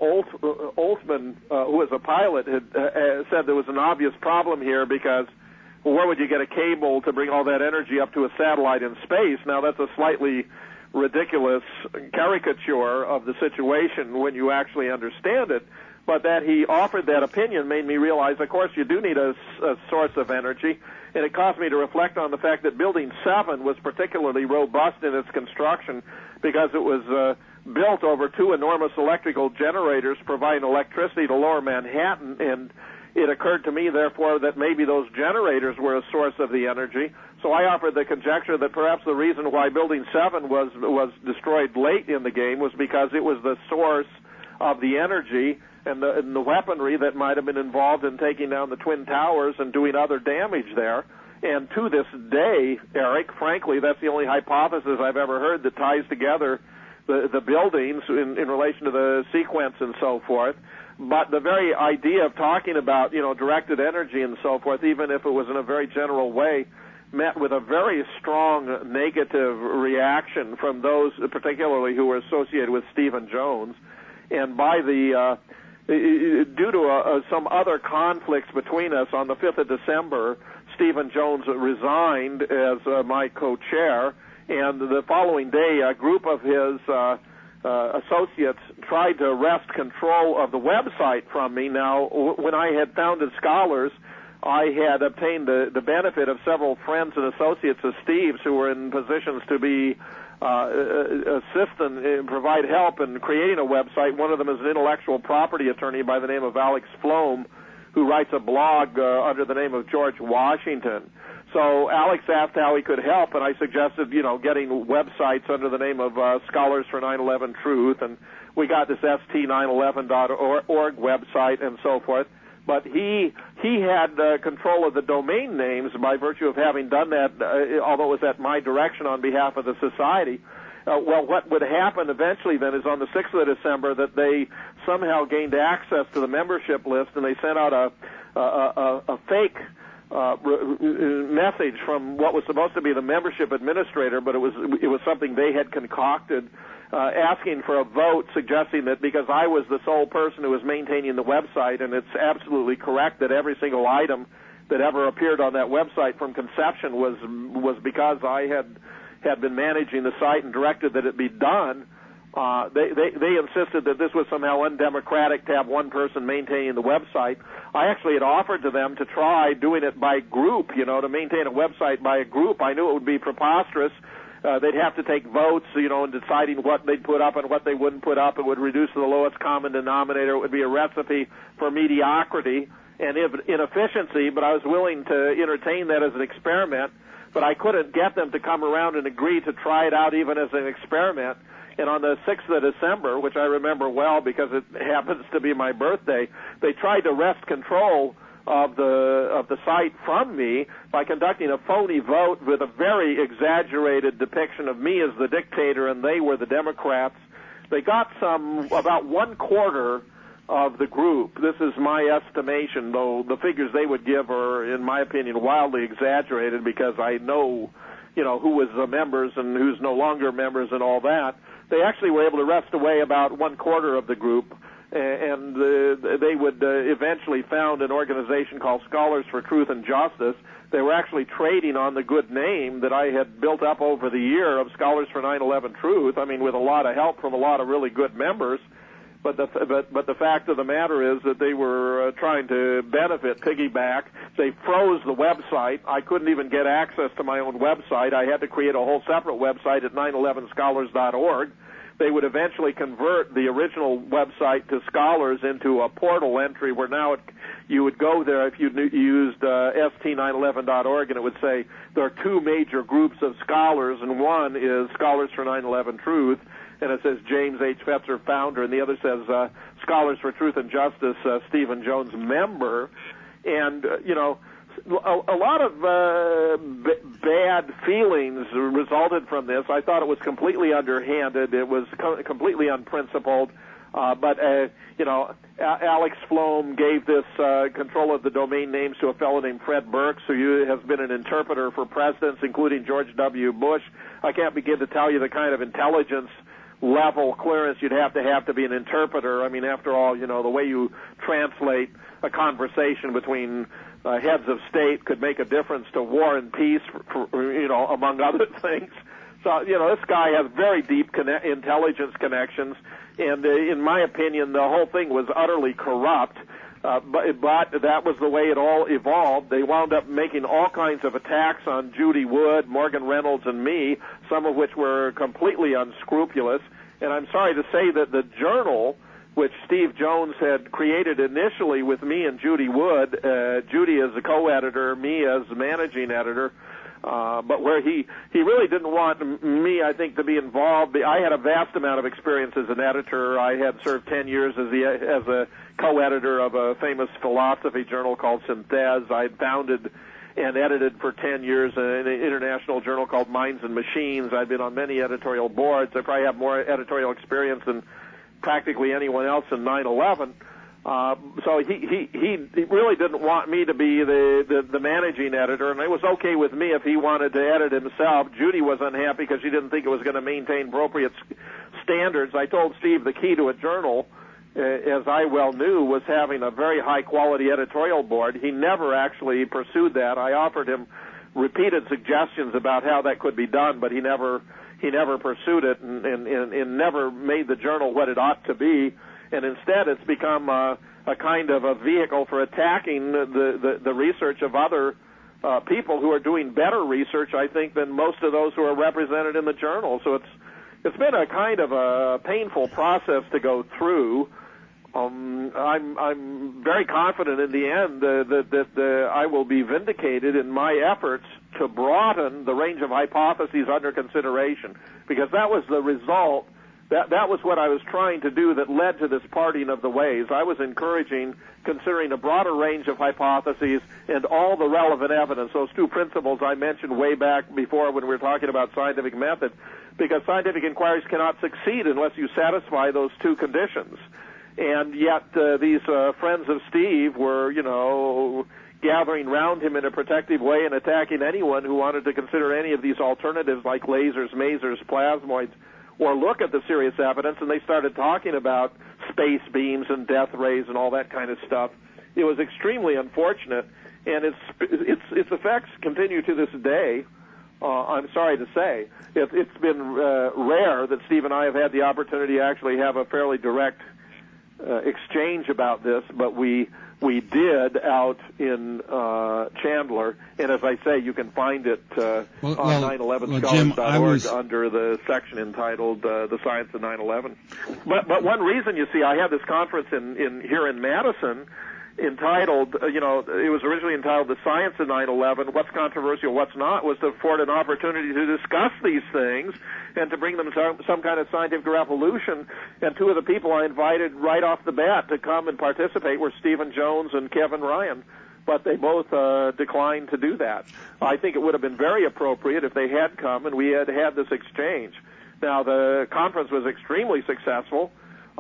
Oltman, who was a pilot, had said there was an obvious problem here because, well, where would you get a cable to bring all that energy up to a satellite in space? Now, that's a slightly ridiculous caricature of the situation when you actually understand it, but that he offered that opinion made me realize, of course, you do need a source of energy, and it caused me to reflect on the fact that Building 7 was particularly robust in its construction because it was built over 2 enormous electrical generators providing electricity to lower Manhattan, and it occurred to me, therefore, that maybe those generators were a source of the energy. So I offered the conjecture that perhaps the reason why Building 7 was destroyed late in the game was because it was the source of the energy and the weaponry that might have been involved in taking down the Twin Towers and doing other damage there. And to this day, Eric, frankly, that's the only hypothesis I've ever heard that ties together the buildings in relation to the sequence and so forth. But the very idea of talking about, directed energy and so forth, even if it was in a very general way, met with a very strong negative reaction from those particularly who were associated with Stephen Jones. And by due to some other conflicts between us, on the 5th of December, Stephen Jones resigned as my co-chair, and the following day, a group of his associates tried to wrest control of the website from me. Now, when I had founded Scholars, I had obtained the benefit of several friends and associates of Steve's who were in positions to be assist and provide help in creating a website. One of them is an intellectual property attorney by the name of Alex Floam, who writes a blog under the name of George Washington. So Alex asked how he could help, and I suggested, getting websites under the name of Scholars for 9/11 Truth, and we got this st911.org website and so forth. But he had control of the domain names by virtue of having done that, although it was at my direction on behalf of the society. Well, what would happen eventually then is on the 6th of December that they somehow gained access to the membership list, and they sent out a fake message from what was supposed to be the membership administrator, but it was something they had concocted, asking for a vote, suggesting that because I was the sole person who was maintaining the website, and it's absolutely correct that every single item that ever appeared on that website from conception was because I had been managing the site and directed that it be done. They insisted that this was somehow undemocratic to have one person maintaining the website. I actually had offered to them to try doing it by group, to maintain a website by a group. I knew it would be preposterous. They'd have to take votes, in deciding what they'd put up and what they wouldn't put up. It would reduce to the lowest common denominator. It would be a recipe for mediocrity and inefficiency, but I was willing to entertain that as an experiment. But I couldn't get them to come around and agree to try it out even as an experiment. And on the 6th of December, which I remember well because it happens to be my birthday, they tried to wrest control of the site from me by conducting a phony vote with a very exaggerated depiction of me as the dictator and they were the Democrats. They got about 1/4 of the group. This is my estimation, though the figures they would give are, in my opinion, wildly exaggerated because I know, who was the members and who's no longer members and all that. They actually were able to wrest away about 1/4 of the group, and they would eventually found an organization called Scholars for Truth and Justice. They were actually trading on the good name that I had built up over the year of Scholars for 9/11 Truth, with a lot of help from a lot of really good members. But the fact of the matter is that they were trying to piggyback. They froze the website. I couldn't even get access to my own website. I had to create a whole separate website at 911scholars.org. They would eventually convert the original website to Scholars into a portal entry where now you would go there if you used st911.org, and it would say there are two major groups of scholars, and one is Scholars for 9/11 Truth, and it says James H. Fetzer, founder, and the other says Scholars for Truth and Justice, Stephen Jones, member. And, a lot of bad feelings resulted from this. I thought it was completely underhanded. It was completely unprincipled. But Alex Floam gave this control of the domain names to a fellow named Fred Burks, who has been an interpreter for presidents, including George W. Bush. I can't begin to tell you the kind of intelligence level clearance you'd have to be an interpreter. After all, the way you translate a conversation between heads of state could make a difference to war and peace, among other things. So, this guy has very deep intelligence connections, and in my opinion, the whole thing was utterly corrupt. But that was the way it all evolved. They wound up making all kinds of attacks on Judy Wood, Morgan Reynolds, and me, some of which were completely unscrupulous. And I'm sorry to say that the journal, which Steve Jones had created initially with me and Judy Wood, Judy as the co-editor, me as the managing editor, but where he really didn't want me, I think, to be involved. I had a vast amount of experience as an editor. I had served 10 years as a co-editor of a famous philosophy journal called Synthèse. I had founded and edited for 10 years an international journal called Minds and Machines. I've been on many editorial boards. I probably have more editorial experience than practically anyone else in 9/11. So he really didn't want me to be the managing editor, and it was okay with me if he wanted to edit himself. Judy was unhappy because she didn't think it was going to maintain appropriate standards. I told Steve the key to a journal, as I well knew, was having a very high-quality editorial board. He never actually pursued that. I offered him repeated suggestions about how that could be done, but he never pursued it and never made the journal what it ought to be. And instead, it's become a kind of a vehicle for attacking the research of other people who are doing better research, I think, than most of those who are represented in the journal. So it's been a kind of a painful process to go through. I'm very confident in the end that I will be vindicated in my efforts to broaden the range of hypotheses under consideration, because that was the result. That was what I was trying to do that led to this parting of the ways. I was considering a broader range of hypotheses and all the relevant evidence, those two principles I mentioned way back before when we were talking about scientific method, because scientific inquiries cannot succeed unless you satisfy those two conditions. And yet these friends of Steve were, gathering round him in a protective way and attacking anyone who wanted to consider any of these alternatives like lasers, masers, plasmoids, or look at the serious evidence, and they started talking about space beams and death rays and all that kind of stuff. It was extremely unfortunate, and its effects continue to this day. I'm sorry to say. It's been rare that Steve and I have had the opportunity to actually have a fairly direct exchange about this, but we did out in Chandler, and as I say, you can find it on 9/11scholars.org under the section entitled "The Science of 9/11." But one reason, you see, I had this conference here in Madison, entitled, it was originally entitled "The Science of 9/11: What's Controversial, What's Not," was to afford an opportunity to discuss these things and to bring them some kind of scientific revolution. And two of the people I invited right off the bat to come and participate were Stephen Jones and Kevin Ryan, but they both declined to do that. I think it would have been very appropriate if they had come and we had this exchange. Now, the conference was extremely successful.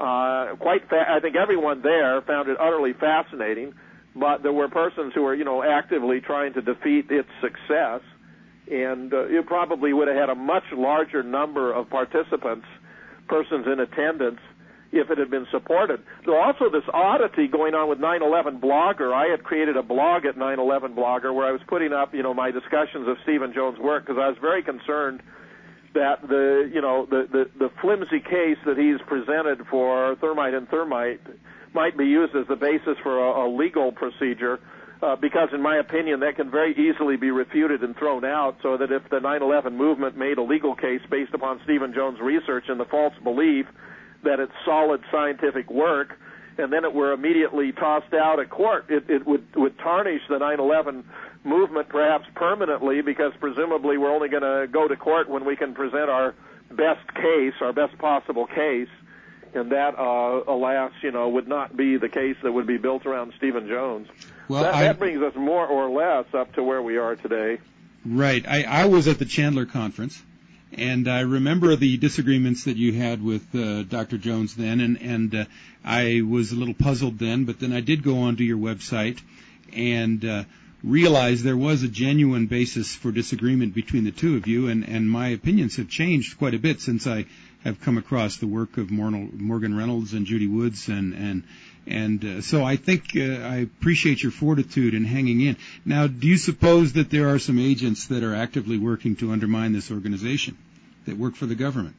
I think everyone there found it utterly fascinating, but there were persons who were, actively trying to defeat its success, and you probably would have had a much larger number of participants, persons in attendance, if it had been supported. There was also this oddity going on with 9/11 Blogger. I had created a blog at 9/11 Blogger where I was putting up, my discussions of Stephen Jones' work, because I was very concerned that the flimsy case that he's presented for thermite and thermite might be used as the basis for a legal procedure, because in my opinion that can very easily be refuted and thrown out, so that if the 9/11 movement made a legal case based upon Stephen Jones' research and the false belief that it's solid scientific work, and then it were immediately tossed out at court, it would tarnish the 9/11 movement perhaps permanently, because presumably we're only going to go to court when we can present our best case, our best possible case, and that, alas, would not be the case that would be built around Stephen Jones. Well, that brings us more or less up to where we are today. Right. I was at the Chandler conference, and I remember the disagreements that you had with Dr. Jones then, and I was a little puzzled then, but then I did go onto your website and realized there was a genuine basis for disagreement between the two of you, and my opinions have changed quite a bit since I have come across the work of Morgan Reynolds and Judy Woods, and so I think I appreciate your fortitude in hanging in. Now, do you suppose that there are some agents that are actively working to undermine this organization, that work for the government?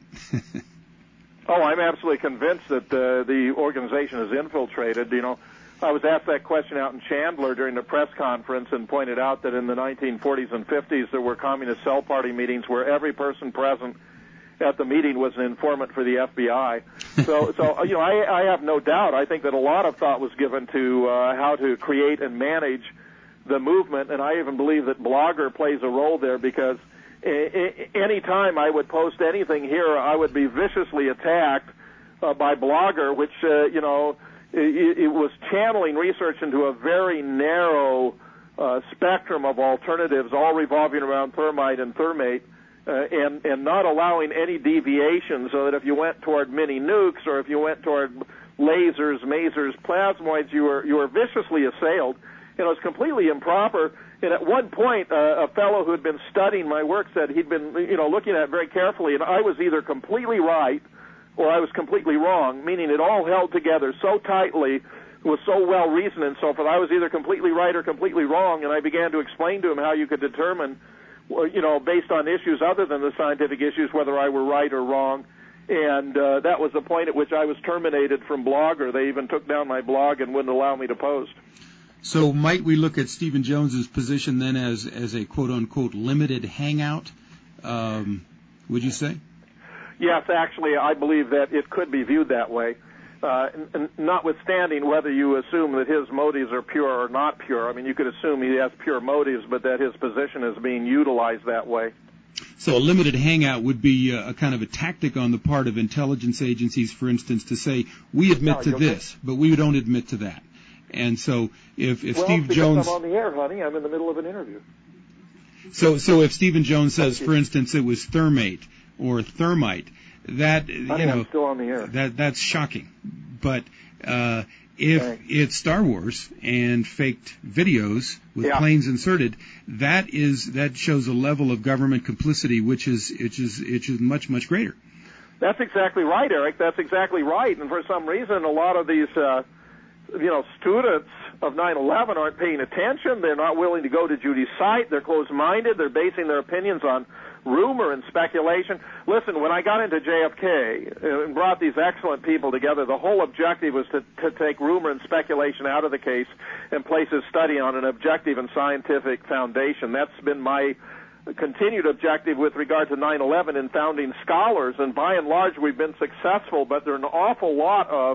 Oh, I'm absolutely convinced that the organization is infiltrated. I was asked that question out in Chandler during the press conference and pointed out that in the 1940s and 50s there were Communist Cell Party meetings where every person present at the meeting was an informant for the FBI. So I have no doubt. I think that a lot of thought was given to how to create and manage the movement, and I even believe that Blogger plays a role there, because any time I would post anything here, I would be viciously attacked by Blogger, which it was channeling research into a very narrow spectrum of alternatives, all revolving around thermite and thermate, and not allowing any deviation, so that if you went toward mini nukes or if you went toward lasers, masers, plasmoids, you were viciously assailed. It was completely improper. And at one point, a fellow who had been studying my work said he'd been, looking at it very carefully, and I was either completely right or I was completely wrong, meaning it all held together so tightly, it was so well reasoned and so forth. I was either completely right or completely wrong, and I began to explain to him how you could determine, based on issues other than the scientific issues, whether I were right or wrong. And that was the point at which I was terminated from Blogger. They even took down my blog and wouldn't allow me to post. So might we look at Stephen Jones's position then as a quote-unquote limited hangout, would you say? Yes, actually, I believe that it could be viewed that way, notwithstanding whether you assume that his motives are pure or not pure. I mean, you could assume he has pure motives, but that his position is being utilized that way. So a limited hangout would be a kind of a tactic on the part of intelligence agencies, for instance, to say, we admit to this, but we don't admit to that. And so if Steve Jones... I'm on the air, honey. I'm in the middle of an interview. So if Stephen Jones says, for instance, it was thermate or thermite, that, I'm still on the air. That's shocking. But if it's Star Wars and faked videos with planes inserted, that shows a level of government complicity which is much, much greater. That's exactly right, Eric. That's exactly right. And for some reason, a lot of these students of 9/11 aren't paying attention. They're not willing to go to Judy's site. They're closed-minded. They're basing their opinions on rumor and speculation. Listen, when I got into JFK and brought these excellent people together, the whole objective was to take rumor and speculation out of the case and place his study on an objective and scientific foundation. That's been my continued objective with regard to 9/11 in founding scholars, and by and large we've been successful, but there are an awful lot of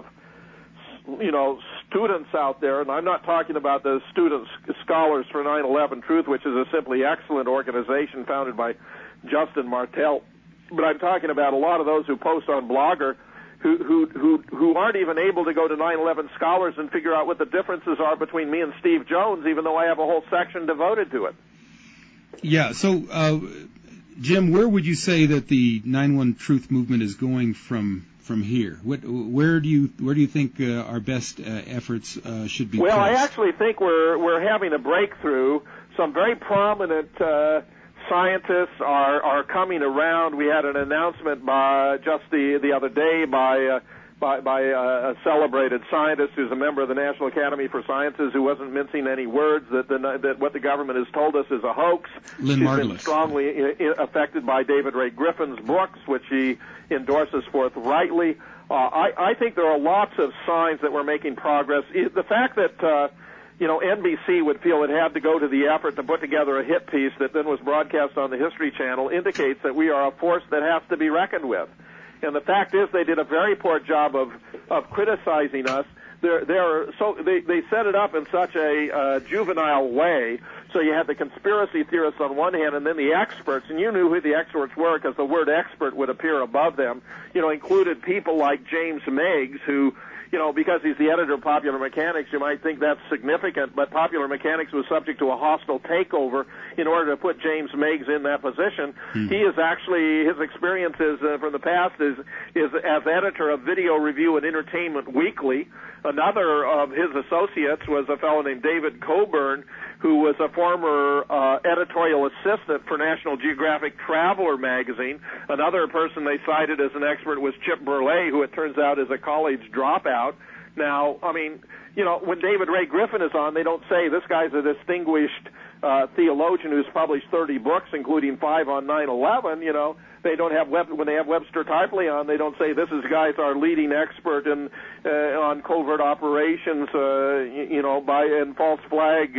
students out there, and I'm not talking about the students, scholars for 9/11 Truth, which is a simply excellent organization founded by Justin Martell, but I'm talking about a lot of those who post on Blogger who aren't even able to go to 9/11 Scholars and figure out what the differences are between me and Steve Jones, even though I have a whole section devoted to it. Yeah, so Jim, where would you say that the 9/11 Truth movement is going from here? Where do you think our best efforts should be? Well, placed? I actually think we're having a breakthrough. Some very prominent scientists are coming around. We had an announcement by just the other day by a celebrated scientist who's a member of the National Academy for Sciences, who wasn't mincing any words, that what the government has told us is a hoax. Lynn She's Margulis. been strongly affected by David Ray Griffin's books, which he endorses forthrightly. I think there are lots of signs that we're making progress. The fact that NBC would feel it had to go to the effort to put together a hit piece that then was broadcast on the History Channel indicates that we are a force that has to be reckoned with. And the fact is, they did a very poor job of criticizing us. They set it up in such a juvenile way. So you had the conspiracy theorists on one hand, and then the experts, and you knew who the experts were because the word expert would appear above them. Included people like James Meigs, who, because he's the editor of Popular Mechanics, you might think that's significant, but Popular Mechanics was subject to a hostile takeover in order to put James Meigs in that position. He is actually, his experiences from the past is as editor of Video Review and Entertainment Weekly. Another of his associates was a fellow named David Coburn, who was a former editorial assistant for National Geographic Traveler magazine. Another person they cited as an expert was Chip Burley, who it turns out is a college dropout. Now, when David Ray Griffin is on, they don't say this guy's a distinguished theologian who's published 30 books, including 5 on 9/11. They don't have when they have Webster Typley on, they don't say this is guy's our leading expert on covert operations, and false flag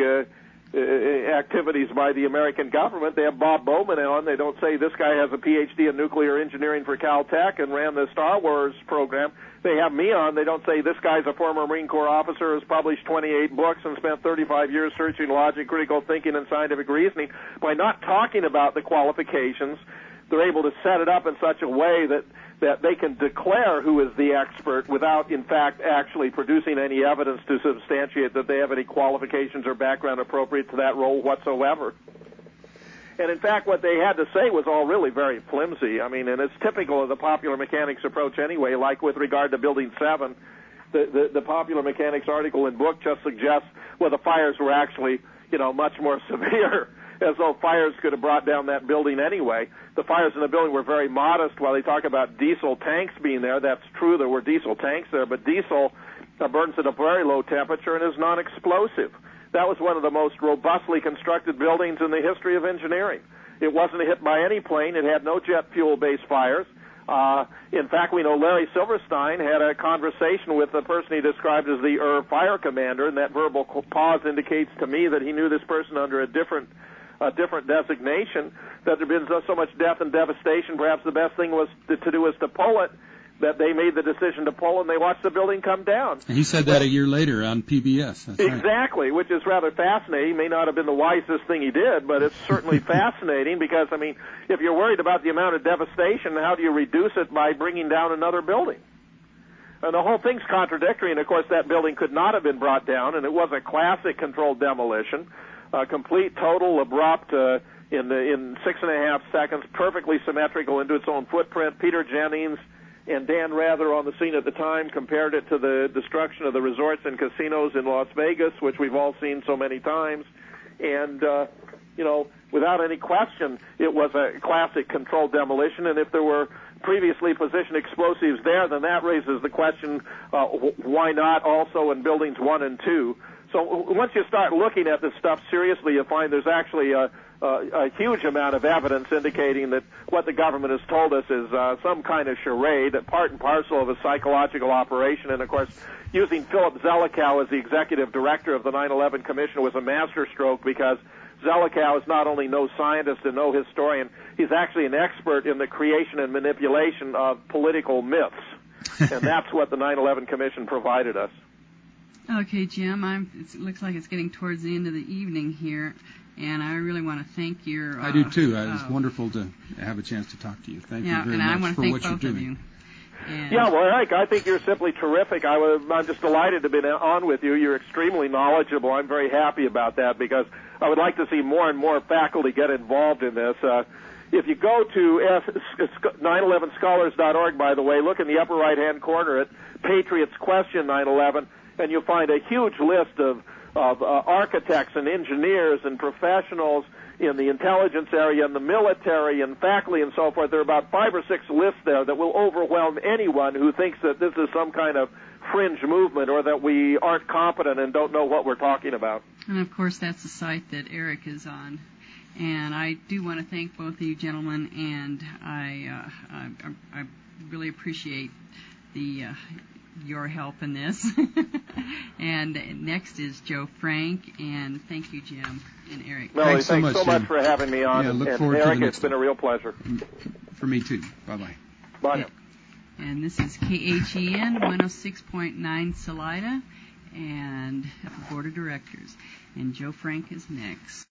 activities by the American government. They have Bob Bowman on. They don't say this guy has a PhD in nuclear engineering for Caltech and ran the Star Wars program. They have me on. They don't say this guy's a former Marine Corps officer, has published 28 books and spent 35 years searching logic, critical thinking, and scientific reasoning. By not talking about the qualifications, they're able to set it up in such a way that they can declare who is the expert without, in fact, actually producing any evidence to substantiate that they have any qualifications or background appropriate to that role whatsoever. And, in fact, what they had to say was all really very flimsy. And it's typical of the Popular Mechanics approach anyway, like with regard to Building 7. The Popular Mechanics article and book just suggests, the fires were actually, much more severe, as though fires could have brought down that building anyway. The fires in the building were very modest. While they talk about diesel tanks being there, that's true, there were diesel tanks there, but diesel burns at a very low temperature and is non-explosive. That was one of the most robustly constructed buildings in the history of engineering. It wasn't hit by any plane. It had no jet fuel-based fires. In fact, we know Larry Silverstein had a conversation with the person he described as the fire commander, and that verbal pause indicates to me that he knew this person under a different designation, that there had been so much death and devastation. Perhaps the best thing was to do was to pull it, that they made the decision to pull, and they watched the building come down. And he said that a year later on PBS. That's exactly, right. Which is rather fascinating. May not have been the wisest thing he did, but it's certainly fascinating because, if you're worried about the amount of devastation, how do you reduce it by bringing down another building? And the whole thing's contradictory, and, of course, that building could not have been brought down, and it was a classic controlled demolition, complete, total, abrupt, in 6.5 seconds, perfectly symmetrical into its own footprint. Peter Jennings and Dan Rather on the scene at the time compared it to the destruction of the resorts and casinos in Las Vegas, which we've all seen so many times. And, without any question, it was a classic controlled demolition. And if there were previously positioned explosives there, then that raises the question, why not also in buildings 1 and 2? So once you start looking at this stuff seriously, you find there's actually a huge amount of evidence indicating that what the government has told us is some kind of charade, part and parcel of a psychological operation. And, of course, using Philip Zelikow as the executive director of the 9/11 Commission was a masterstroke, because Zelikow is not only no scientist and no historian, he's actually an expert in the creation and manipulation of political myths. And that's what the 9/11 Commission provided us. Okay, Jim, it looks like it's getting towards the end of the evening here, and I really want to thank your... I do, too. It's wonderful to have a chance to talk to you. Thank you very much for what you're doing. Yeah, well, Eric, I think you're simply terrific. I'm just delighted to be on with you. You're extremely knowledgeable. I'm very happy about that, because I would like to see more and more faculty get involved in this. If you go to 911scholars.org, by the way, look in the upper right-hand corner at Patriots Question 9/11, and you'll find a huge list of architects and engineers and professionals in the intelligence area and the military and faculty and so forth. There are about 5 or 6 lists there that will overwhelm anyone who thinks that this is some kind of fringe movement or that we aren't competent and don't know what we're talking about. And, of course, that's the site that Eric is on. And I do want to thank both of you gentlemen, and I really appreciate your help in this. And next is Joe Frank, and thank you, Jim and Eric. Melody, thanks so much for having me on. Yeah, look and forward Eric, to the it's been a real pleasure. For me, too. Bye-bye. Bye. And this is KHEN 106.9 Salida and the Board of Directors. And Joe Frank is next.